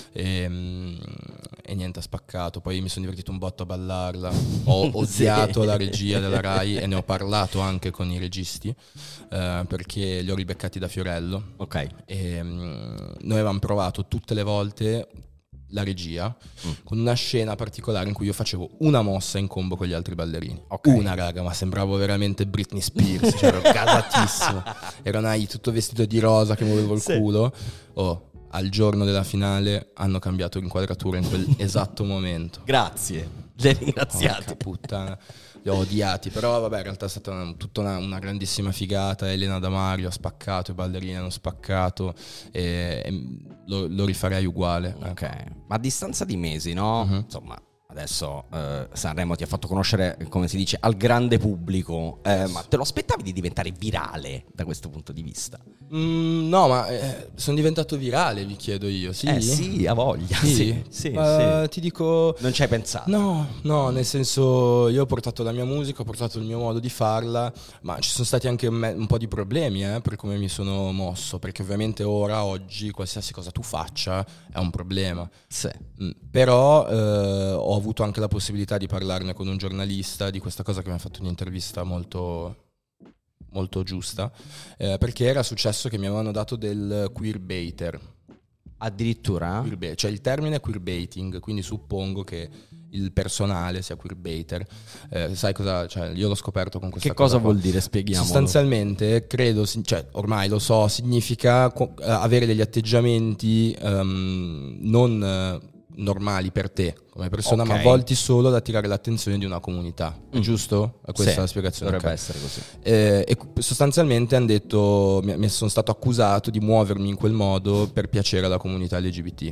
e, e niente, ha spaccato. Poi mi sono divertito un botto a ballarla, ho odiato Sì. la regia della Rai e ne ho parlato anche con i registi eh, perché li ho ribeccati da Fiorello. Ok. E, um, noi avevamo provato tutte le volte la regia Mm. con una scena particolare in cui io facevo una mossa in combo con gli altri ballerini. Ok. Una, raga, ma sembravo veramente Britney Spears, cioè ero gasatissimo. Ero Nai tutto vestito di rosa che muovevo il Sì. culo. Oh, al giorno della finale hanno cambiato l'inquadratura in quel esatto momento. Grazie, li hai ringraziati. Porca puttana, li ho odiati, però vabbè, in realtà è stata una, tutta una, una grandissima figata. Elena Damario ha spaccato, i ballerini hanno spaccato e, e lo, lo rifarei uguale. Ok, ma a distanza di mesi, no? Mhm. Insomma, adesso eh, Sanremo ti ha fatto conoscere, come si dice, al grande pubblico, eh, ma te lo aspettavi di diventare virale da questo punto di vista? Mm, no, ma eh, sono diventato virale, vi chiedo io. Sì, Eh sì, ha voglia. Sì, Sì, sì, Ma sì. ti dico. Non ci hai pensato? No, no, nel senso, io ho portato la mia musica, ho portato il mio modo di farla, ma ci sono stati anche un, me- un po' di problemi eh, per come mi sono mosso, perché ovviamente ora, oggi, qualsiasi cosa tu faccia è un problema. Sì. Mm, Però eh, ho avuto anche la possibilità di parlarne con un giornalista di questa cosa che mi ha fatto un'intervista molto, molto giusta, eh, perché era successo che mi avevano dato del queerbaiter. Addirittura? Queerba- cioè il termine è queerbaiting, quindi suppongo che il personale sia queerbaiter. Eh, sai cosa? Cioè, io l'ho scoperto con questa Che cosa qua. vuol dire? Spieghiamolo. Sostanzialmente, credo, si- cioè ormai lo so, significa co- eh, avere degli atteggiamenti ehm, non eh, normali per te come persona, Ok. ma volti solo ad attirare l'attenzione di una comunità. È Mm. giusto? È questa Sì, la spiegazione? dovrebbe Ok. essere così. Eh, e cu- sostanzialmente hanno detto, mi, mi sono stato accusato di muovermi in quel modo per piacere alla comunità L G B T.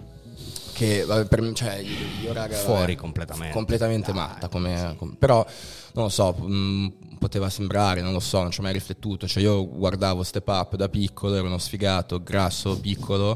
Che vabbè, per me, cioè, io, io, raga, Fuori vabbè, completamente. completamente Dai, matta. Come, com- però non lo so, mh, poteva sembrare, non lo so, non ci ho mai riflettuto. Cioè, io guardavo Step Up da piccolo, ero uno sfigato, grasso, piccolo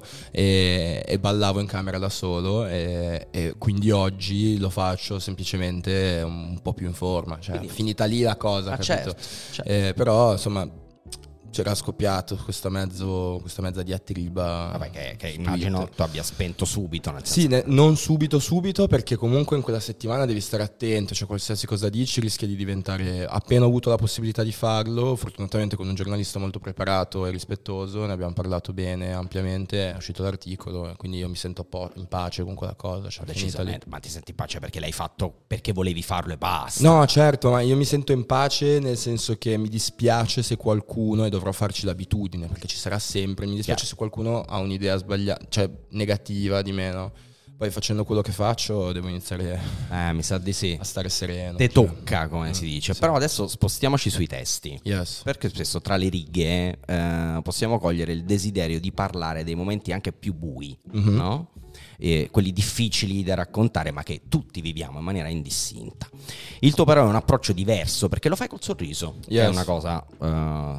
e, e ballavo in camera da solo. E, e quindi oggi lo faccio semplicemente un po' più in forma. Cioè, Quindi- finita lì la cosa, Ah, capito? certo, certo. Eh, però insomma c'era scoppiato questa, mezzo, questa mezza diatriba. Vabbè, che, che su immagino Twitter. tu abbia spento subito. Nel senso Sì, ne- non subito subito, perché comunque in quella settimana devi stare attento, cioè qualsiasi cosa dici rischia di diventare, appena ho avuto la possibilità di farlo, fortunatamente con un giornalista molto preparato e rispettoso, ne abbiamo parlato bene, ampiamente, è uscito l'articolo, e quindi io mi sento un po' in pace con quella cosa, cioè finita lì. decisamente, ma ti senti in pace perché l'hai fatto perché volevi farlo e basta. No, certo, ma io mi sento in pace nel senso che mi dispiace se qualcuno, e dovrò farci l'abitudine, perché ci sarà sempre, mi dispiace Chiaro. se qualcuno ha un'idea sbagliata, cioè negativa di me, no? Poi facendo quello che faccio devo iniziare Eh, mi sa di sì. a stare sereno. Te cioè. tocca, come si dice. sì. Però adesso spostiamoci sui testi. Yes. Perché spesso tra le righe eh, possiamo cogliere il desiderio di parlare dei momenti anche più bui, Mhm. no? E quelli difficili da raccontare, ma che tutti viviamo in maniera indistinta. Il tuo però è un approccio diverso perché lo fai col sorriso, che è Yes. una cosa eh,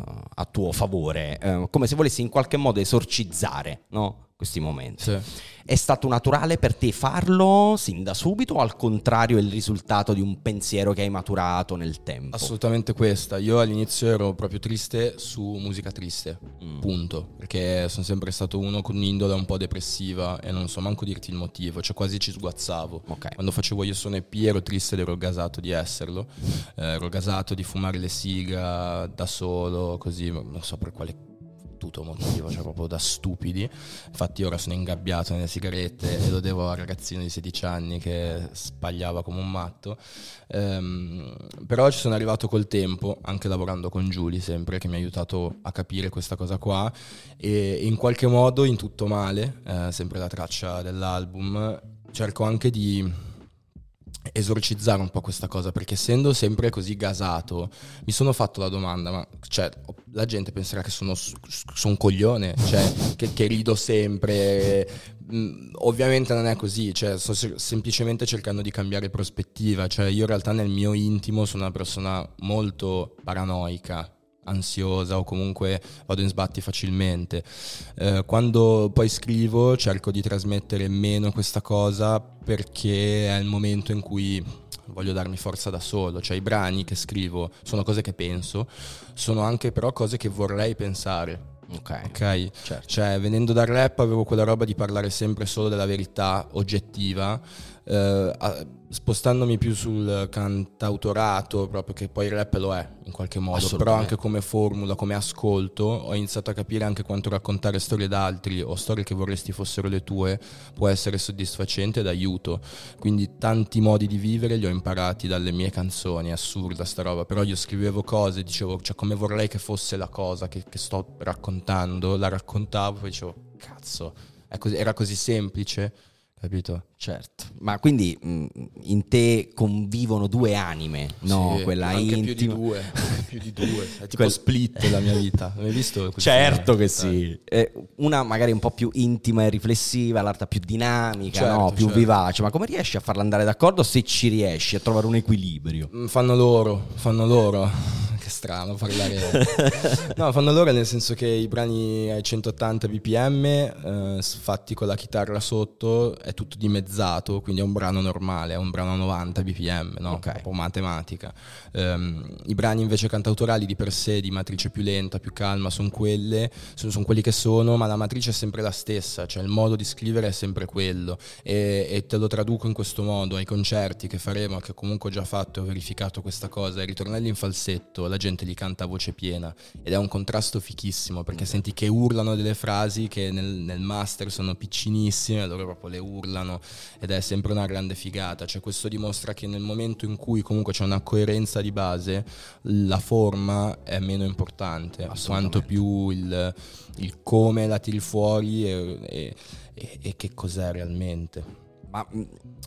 a tuo favore, eh, come se volessi in qualche modo esorcizzare, no? Questi momenti. Sì. È stato naturale per te farlo sin da subito o al contrario è il risultato di un pensiero che hai maturato nel tempo? Assolutamente questa. Io all'inizio ero proprio triste su musica triste, Mm. punto. Perché sono sempre stato uno con un'indole un po' depressiva e non so manco dirti il motivo, cioè quasi ci sguazzavo. Ok. Quando facevo Io sono E P ero triste ed ero gasato di esserlo. Eh, ero gasato di fumare le siga da solo, così, non so per quale tutto motivo, cioè proprio da stupidi. Infatti ora sono ingabbiato nelle sigarette e lo devo al ragazzino di sedici anni che spagliava come un matto. Ehm, però ci sono arrivato col tempo, anche lavorando con Giulia sempre, che mi ha aiutato a capire questa cosa qua, e in qualche modo in Tutto Male, eh, sempre la traccia dell'album, cerco anche di esorcizzare un po' questa cosa, perché essendo sempre così gasato mi sono fatto la domanda, ma cioè, la gente penserà che sono, sono un coglione, cioè che, che rido sempre. Mm, ovviamente non è così, cioè sto se- semplicemente cercando di cambiare prospettiva, cioè io in realtà nel mio intimo sono una persona molto paranoica ansiosa o comunque vado in sbatti facilmente. Eh, quando poi scrivo cerco di trasmettere meno questa cosa, perché è il momento in cui voglio darmi forza da solo. Cioè i brani che scrivo sono cose che penso, sono anche però cose che vorrei pensare. Ok, Ok, certo. Cioè venendo dal rap avevo quella roba di parlare sempre solo della verità oggettiva, eh, a- spostandomi più sul cantautorato, proprio che poi il rap lo è in qualche modo, però Assolutamente. anche come formula, come ascolto, ho iniziato a capire anche quanto raccontare storie d'altri o storie che vorresti fossero le tue può essere soddisfacente ed aiuto. Quindi tanti modi di vivere li ho imparati dalle mie canzoni. È assurda sta roba, però io scrivevo cose, dicevo, cioè come vorrei che fosse la cosa che, che sto raccontando, la raccontavo, poi dicevo, cazzo, è così- era così semplice, capito? Certo, ma quindi mh, in te convivono due anime, no? Sì, Quella anche intima. più di due, anche più di due. È tipo Quel- Split la mia vita. Hai visto? quel Certo film? che sì. Eh, una magari un po' più intima e riflessiva, l'altra più dinamica, Certo, no? Più certo. vivace. Ma come riesci a farla andare d'accordo, se ci riesci a trovare un equilibrio? Mm, Fanno loro, fanno loro. Che strano parlare. No, fanno loro nel senso che i brani ai centottanta bpm, eh, fatti con la chitarra sotto, è tutto dimezzato, quindi è un brano normale, è un brano a novanta bpm, no? Ok. Un po' matematica. Ehm, I brani invece cantautorali di per sé, di matrice più lenta, più calma, sono quelle, sono, sono quelli che sono, ma la matrice è sempre la stessa, cioè il modo di scrivere è sempre quello, e, e te lo traduco in questo modo ai concerti che faremo, che comunque ho già fatto e ho verificato questa cosa, i ritornelli in falsetto, la gente li canta a voce piena ed è un contrasto fichissimo, perché senti che urlano delle frasi che nel, nel master sono piccinissime, loro proprio le urlano ed è sempre una grande figata. Cioè questo dimostra che nel momento in cui comunque c'è una coerenza di base, la forma è meno importante, quanto più il, il come la tiri fuori e, e, e, e che cos'è realmente. Ma mh,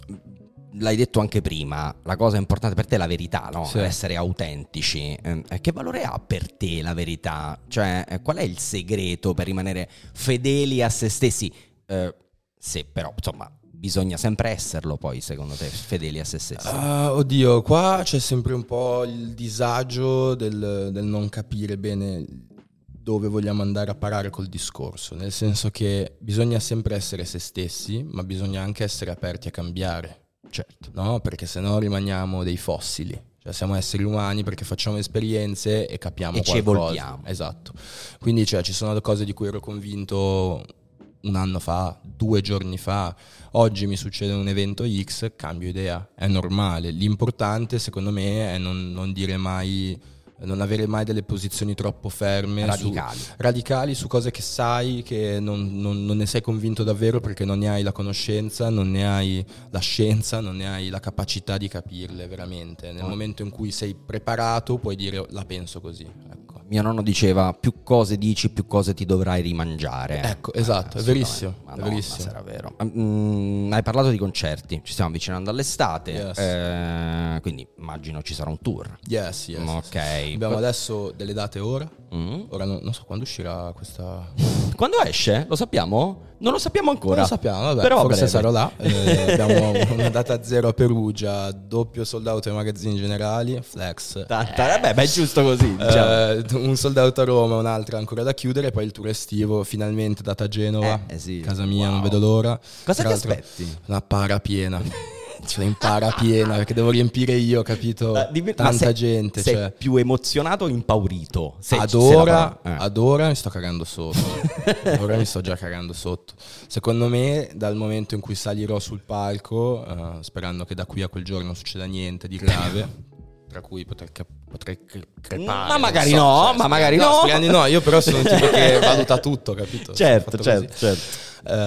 l'hai detto anche prima, la cosa importante per te è la verità, no? Sì. Essere autentici. Eh, che valore ha per te la verità? Cioè, eh, qual è il segreto per rimanere fedeli a se stessi? Eh, se però, insomma, bisogna sempre esserlo poi, secondo te, fedeli a se stessi. Ah, oddio, qua c'è sempre un po' il disagio del, del non capire bene dove vogliamo andare a parare col discorso, nel senso che bisogna sempre essere se stessi, ma bisogna anche essere aperti a cambiare. Certo. No, perché sennò rimaniamo dei fossili. Cioè siamo esseri umani perché facciamo esperienze e capiamo E ci qualcosa. evolviamo. Esatto. Quindi cioè, ci sono cose di cui ero convinto un anno fa, due giorni fa. Oggi mi succede un evento X, cambio idea. È normale. L'importante secondo me è non, non dire mai, non avere mai delle posizioni troppo ferme, Radicali. su, radicali su cose che sai che non, non, non ne sei convinto davvero, perché non ne hai la conoscenza, non ne hai la scienza, non ne hai la capacità di capirle veramente. Nel Oh. momento in cui sei preparato puoi dire la penso così, ecco. Mio nonno diceva, più cose dici, più cose ti dovrai rimangiare. Ecco, esatto, è assolutamente. verissimo, è Madonna, verissimo. se era vero. Mm, hai parlato di concerti, ci stiamo avvicinando all'estate, Yes. eh, quindi immagino ci sarà un tour. Yes, yes. Ok. Abbiamo adesso delle date ora. Mm. Ora non, non so quando uscirà questa. Quando esce? Lo sappiamo? Non lo sappiamo ancora. Non lo sappiamo, vabbè, Però a forse breve. sarò là. Eh, abbiamo una data zero a Perugia, doppio sold out ai magazzini generali, flex. Tanta, vabbè, beh, è giusto così, diciamo. Eh, un sold out a Roma, un'altra ancora da chiudere, poi il tour estivo finalmente data a Genova, Eh, eh sì. casa mia, Wow. non vedo l'ora. Cosa Tra ti l'altro, aspetti? Una para piena. Ce in para piena, perché devo riempire io, capito? Eh, dimmi- ma Tanta sei- gente. Sei Cioè. più emozionato o impaurito? Se- Ad se la ora, parola- eh. ad ora mi sto cagando sotto. Ad ora mi sto già cagando sotto. Secondo me, dal momento in cui salirò sul palco, eh, sperando che da qui a quel giorno non succeda niente di grave, tra cui potrei, cap- potrei cre- crepare. Ma non magari so, no, cioè, ma magari no. speriamo di no, io però sono un tipo che valuta tutto, capito? Certo, Sono fatto certo, così. certo.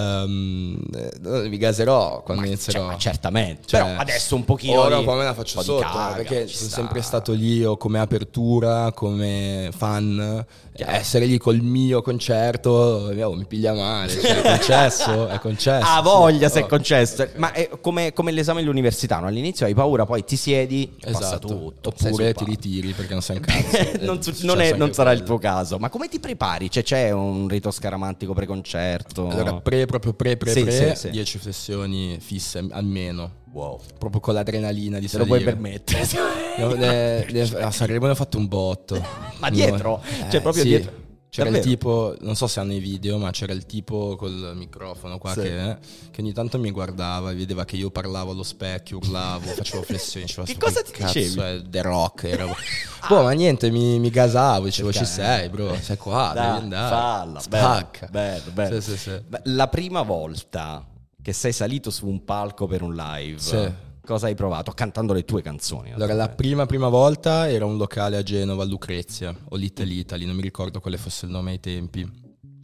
Ehm, eh, mi gaserò quando Ma, inizierò. cioè, ma certamente. Cioè, Però adesso un pochino ora di- un po' me la faccio un po' di sotto, caga, perché ci sono sta. sempre stato lì io come apertura, come fan. Essere lì col mio concerto, oh, mi piglia male. Cioè, è concesso, è concesso. Ha voglia sì. se è Oh. concesso. Ma è come, come l'esame all'università, no? All'inizio hai paura, poi ti siedi, passa Esatto. tutto. sei Oppure sul ti palco. ritiri tiri perché non sai un cazzo. non, su- Successo non è- anche non sarà il quello. tuo caso. Ma come ti prepari? Cioè, c'è un rito scaramantico pre-concerto? Allora, pre, proprio pre, pre, Sì, pre, sì, sì. dieci flessioni fisse almeno. Wow. Proprio con l'adrenalina di Se lo salire. puoi permettere. No, ne- ne- a Sanremo ne ho fatto un botto. Ma dietro? No. Cioè, proprio sì. dietro? C'era Davvero? il tipo, non so se hanno i video, ma c'era il tipo col microfono qua Sì. che, eh, che ogni tanto mi guardava e vedeva che io parlavo allo specchio, urlavo, facevo flessioni. Dicevo, Che "Sto cosa che ti cazzo dicevi?" è The Rock. Era... Boh, ma niente, mi, mi gasavo, dicevo Perché? ci sei bro, sei qua, Dai, devi andare. falla, Spacca. bello, bello. Sì, sì, sì. Beh, la prima volta che sei salito su un palco per un live, Sì. cosa hai provato? Cantando le tue canzoni. Allora, la prima prima volta era un locale a Genova, a Lucrezia, o Little Italy, non mi ricordo quale fosse il nome ai tempi.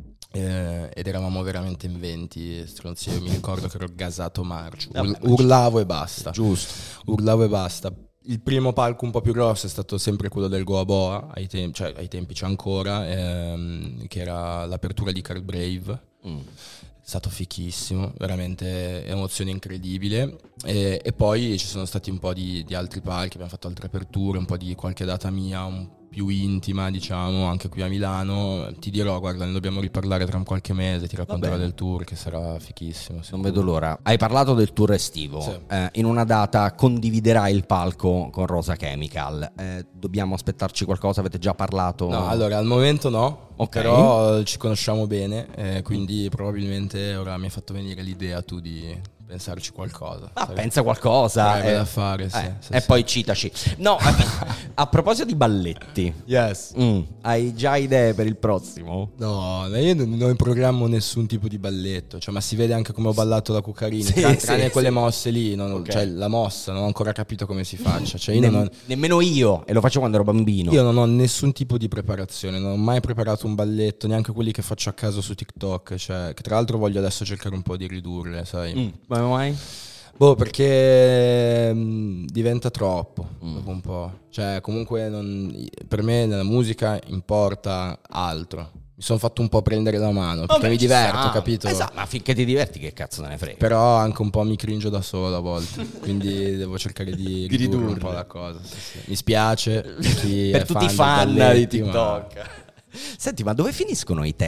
Eh, ed eravamo veramente in venti stronzi. Io mi ricordo che ero gasato marcio. Vabbè, Ur- ma ci- urlavo e basta. Giusto. Urlavo e basta. Il primo palco un po' più grosso è stato sempre quello del Goa Boa, ai, tem- cioè, ai tempi c'è ancora, ehm, che era l'apertura di Carl Brave. Mm. È stato fichissimo, veramente emozione incredibile. E, e poi ci sono stati un po' di, di altri palchi, abbiamo fatto altre aperture, un po' di qualche data mia un più intima, diciamo, anche qui a Milano. Ti dirò, guarda, ne dobbiamo riparlare tra un qualche mese, ti racconterò bene. del tour che sarà fichissimo. Non sicuro. vedo l'ora. Hai parlato del tour estivo. Sì. Eh, in una data condividerai il palco con Rosa Chemical. Eh, dobbiamo aspettarci qualcosa? Avete già parlato? No, allora al momento no, Ok. però ci conosciamo bene, eh, quindi probabilmente ora mi hai fatto venire l'idea tu di pensarci qualcosa. Ah, Sai? pensa qualcosa. Sarebbe da fare, sì, eh, sì, e sì. poi citaci. No, a, a proposito di balletti, Yes. mm, hai già idee per il prossimo? No, io non, non programmo nessun tipo di balletto, cioè, ma si vede anche come ho ballato la Cuccarini, Sì, tra- sì, tranne quelle sì. mosse lì, non- Ok. cioè la mossa, non ho ancora capito come si faccia, cioè io Nem- non ho, nemmeno io, e lo faccio quando ero bambino. io non ho nessun tipo di preparazione, non ho mai preparato un balletto, neanche quelli che faccio a caso su TikTok, cioè, che tra l'altro voglio adesso cercare un po' di ridurre, sai. Mm, come mai? Boh, perché mh, diventa troppo Mm. dopo un po'. Cioè, comunque non- per me nella musica importa altro. Mi sono fatto un po' prendere la mano perché Vabbè, mi ci diverto, sta. capito? Esatto, ma finché ti diverti che cazzo ne ne frega. Però anche un po' mi cringio da solo a volte. Quindi devo cercare di, Di ridurre un ridurre. po' la cosa. sì, sì. Mi spiace per, chi Per è tutti i dei fan di balletti, ma- TikTok. Senti, ma dove finiscono i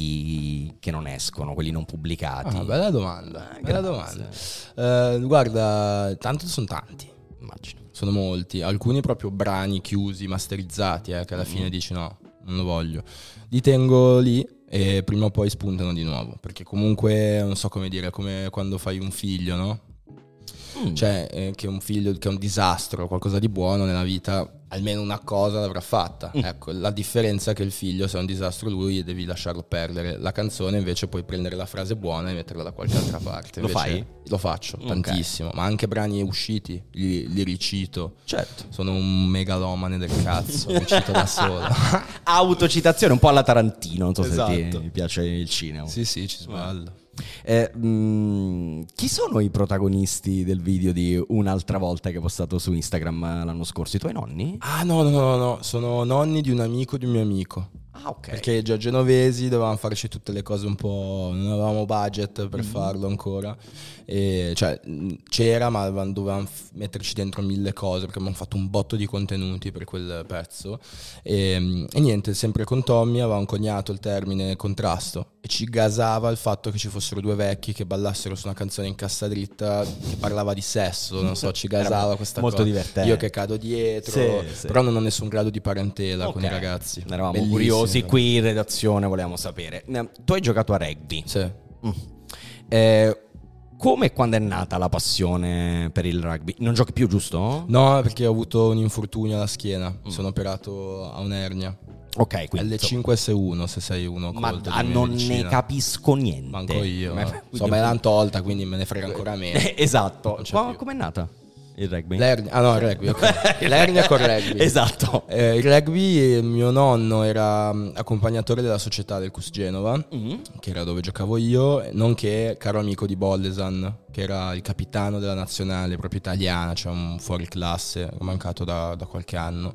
testi che non escono, quelli non pubblicati? Ah, bella domanda. Ah, bella grazie. domanda. Eh, guarda, tanto sono tanti. Immagino. Sono molti, alcuni proprio brani chiusi, masterizzati, eh, che alla fine dici no, non lo voglio. Li tengo lì e prima o poi spuntano di nuovo, perché comunque non so come dire, è come quando fai un figlio, no? Mm. Cioè, eh, che un figlio che è un disastro, qualcosa di buono nella vita, almeno una cosa l'avrà fatta. Mm. Ecco, la differenza è che il figlio, se è un disastro lui, devi lasciarlo perdere. La canzone invece puoi prendere la frase buona e metterla da qualche altra parte. Lo Invece, fai? Lo faccio, Ok. tantissimo, ma anche brani usciti, li, li ricito. Certo. Sono un megalomane del cazzo, mi cito da solo. Autocitazione, un po' alla Tarantino, non so se Esatto. ti piace il cinema. Sì, sì, ci sballo. Eh, mm, chi sono i protagonisti del video di Un'altra volta che hai postato su Instagram l'anno scorso? I tuoi nonni? Ah, no, no, no, no, sono nonni di un amico di un mio amico. Ah, ok. Perché già genovesi dovevamo farci tutte le cose un po', non avevamo budget per farlo ancora, e cioè mh, c'era, ma avevamo- dovevamo f- metterci dentro mille cose perché abbiamo fatto un botto di contenuti per quel pezzo e, mh, e niente, sempre con Tommy avevamo coniato il termine contrasto e ci gasava il fatto che ci fossero due vecchi che ballassero su una canzone in cassa dritta che parlava di sesso, non so, ci Era gasava questa molto cosa. divertente. Io che cado dietro, Sì, sì. però non ho nessun grado di parentela con i Ok. ragazzi. Eravamo Bellissimo, curiosi però. qui in redazione, volevamo sapere. Eh, Tu hai giocato a rugby. Sì. Mm. Eh, come e quando è nata la passione per il rugby? Non giochi più, giusto? No, perché ho avuto un infortunio alla schiena. Mm. Mi sono operato a un'ernia. Ok, quindi L cinque S uno se sei uno ma colto ah, di non medicina. ne capisco niente. Manco io. Ma- Insomma, me l'hanno tolta, quindi me ne frega ancora meno. Esatto. Non c'è Qua- più. com'è nata il rugby? L'ernia, ah no, il rugby, ok. L'ernia con rugby. Esatto. Eh, il rugby, eh, mio nonno era mm, accompagnatore della società del Cus Genova, Mm. che era dove giocavo io, nonché caro amico di Bollesan, che era il capitano della nazionale proprio italiana, cioè un fuoriclasse, mancato da, da qualche anno.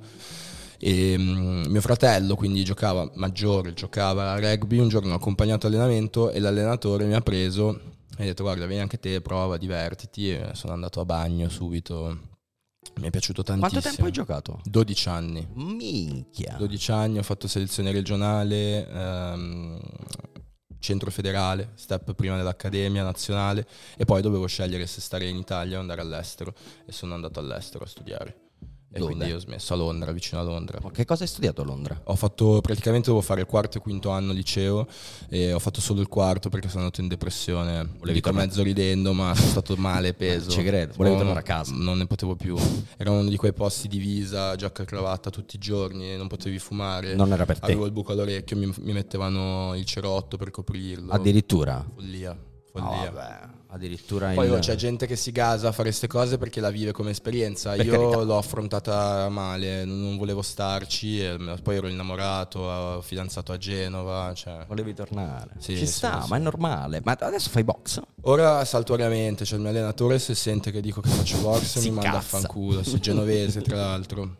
E mm, mio fratello quindi giocava, maggiore, giocava a rugby, un giorno ho accompagnato allenamento e l'allenatore mi ha preso e ha detto guarda vieni anche te, prova, divertiti, e sono andato a bagno subito Mi è piaciuto tantissimo. Quanto tempo hai giocato? dodici anni. Minchia. dodici anni, ho fatto selezione regionale, ehm, centro federale, step prima dell'Accademia Nazionale e poi dovevo scegliere se stare in Italia o andare all'estero e sono andato all'estero a studiare. E Dove? quindi ho smesso a Londra, vicino a Londra. Ma che cosa hai studiato a Londra? Ho fatto, praticamente dovevo fare il quarto e quinto anno liceo e ho fatto solo il quarto perché sono andato in depressione. Volevi Dico tornare? mezzo ridendo, ma sono stato male, peso. Ci credo, volevi Non- tornare a casa. Non ne potevo più. Era uno di quei posti di visa, giacca e cravatta tutti i giorni, non potevi fumare. Non era per te. Avevo il buco all'orecchio, mi, mi mettevano il cerotto per coprirlo. Addirittura? Follia, No, follia. vabbè, addirittura Poi il... oh, c'è gente che si gasa a fare queste cose perché la vive come esperienza. Per Io carità. l'ho affrontata male, non non volevo starci, e poi ero innamorato, ho fidanzato a Genova. Cioè. Volevi tornare? Sì, Ci sì, sta, sì. ma è normale. Ma adesso fai box? Ora saltuariamente, cioè il mio allenatore se sente che dico che faccio box Si mi manda a cazza. fanculo, sì, genovese tra l'altro.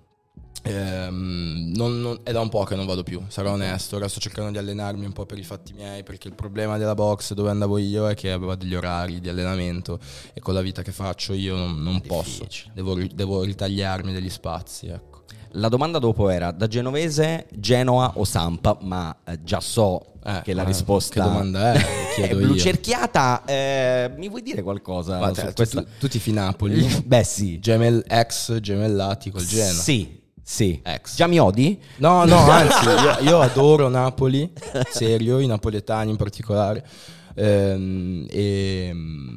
Ehm, non- non- è da un po' che non vado più, sarò onesto. Ora sto cercando di allenarmi un po' per i fatti miei, perché il problema della box dove andavo io è che aveva degli orari di allenamento e con la vita che faccio io non, non posso, devo, ri- devo ritagliarmi degli spazi, ecco. La domanda dopo era da genovese, Genoa o Samp, ma eh, già so Eh, che la eh, risposta che domanda è? Lo è chiedo blu io. cerchiata. Eh, mi vuoi dire qualcosa Ma su te- questa? tu- tu- tutti i Napoli, Beh sì. gemel, ex gemellati col Genoa. Sì, sì. Ex. Già mi odi? No, no, anzi, io, io adoro Napoli, serio, i napoletani in particolare. Ehm, e,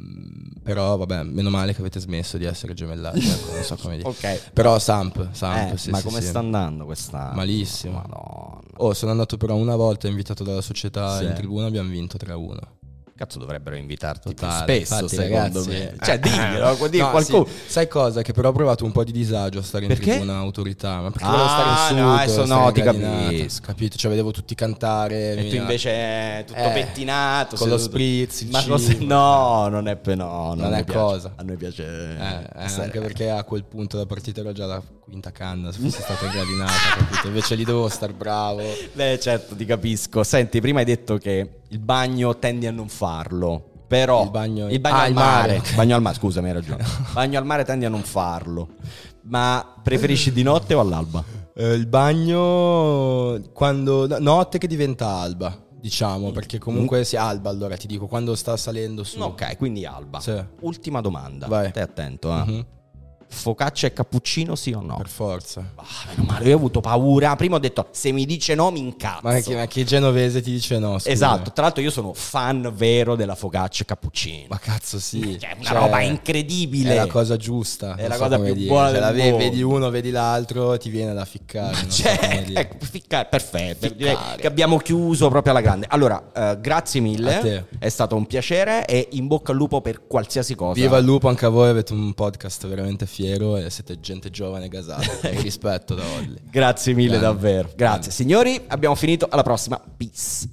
però vabbè, meno male che avete smesso di essere gemellati, ecco, non so come dire. Ok. Però Samp, Samp Eh, sì, ma sì, come sì. sta andando questa? Malissimo. Madonna. Oh, sono andato però una volta invitato dalla società Sì. in tribuna, abbiamo vinto tre a uno. Cazzo, dovrebbero invitarti Totale, più spesso, infatti, secondo ragazzi, me. eh. Cioè, diglielo, di No, qualcuno. sì, sai cosa? Che però ho provato un po' di disagio a stare in Perché? tribuna autorità, ma perché Ah, volevo stare in su, no, adesso no, ti gradinato, capisco. capito? Cioè vedevo tutti cantare E tu mi- invece tutto Eh, pettinato con lo seduto. spritz, il Ma cibo. cosa- no, non è pe- no, Non a noi è piace. cosa. A noi piace Eh, eh, stare- anche perché a quel punto la partita ero già la quinta canna, se fosse stata gradinata, capito? Invece lì dovevo star bravo. Beh, certo, ti capisco. Senti, prima hai detto che il bagno tendi a non farlo. Però Il bagno- il bagno Ah, al il mare, mare. bagno al mare, scusami, hai ragione. Bagno al mare tendi a non farlo. Ma preferisci di notte o all'alba? Eh, il bagno quando notte che diventa alba, diciamo, perché comunque si alba, allora ti dico, quando sta salendo su. Ok, quindi alba. Sì. Ultima domanda. Vai. Stai attento, eh. Mhm. Focaccia e cappuccino, sì o no? Per forza. Ah, meno male, io ho avuto paura. Prima ho detto, se mi dice no mi incazzo. Ma che, ma che genovese ti dice no? Scusa. Esatto, tra l'altro io sono fan vero della focaccia e cappuccino. Ma cazzo sì. Cioè, una roba incredibile. È la cosa giusta. È non la so cosa come più dire. buona Se del la ve- mondo. vedi uno, vedi l'altro, ti viene da ficcare. non so come Cioè, dire. ecco, ficcare, perfetto. Ficcare. Direi che abbiamo chiuso proprio alla grande. Allora, eh, grazie A mille. te. È stato un piacere e in bocca al lupo per qualsiasi cosa. Viva il lupo anche a voi, avete un podcast veramente fiero e siete gente giovane gasata. Mi rispetto da Olli. Grazie mille Grande. davvero. Grazie. Grande. Signori, abbiamo finito. Alla prossima. Peace.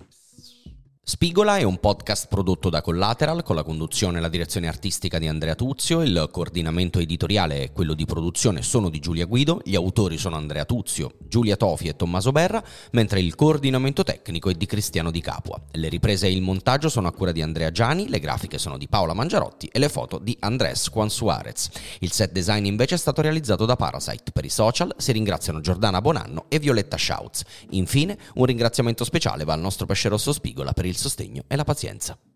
Spigola è un podcast prodotto da Collateral con la conduzione e la direzione artistica di Andrea Tuzio, il coordinamento editoriale e quello di produzione sono di Giulia Guido, gli autori sono Andrea Tuzio, Giulia Tofi e Tommaso Berra, mentre il coordinamento tecnico è di Cristiano Di Capua. Le riprese e il montaggio sono a cura di Andrea Giani, le grafiche sono di Paola Mangiarotti e le foto di Andrés Juan Suarez. Il set design invece è stato realizzato da Parasite. Per i social si ringraziano Giordana Bonanno e Violetta Schautz. Infine, un ringraziamento speciale va al nostro pesce rosso Spigola per il sostegno e la pazienza.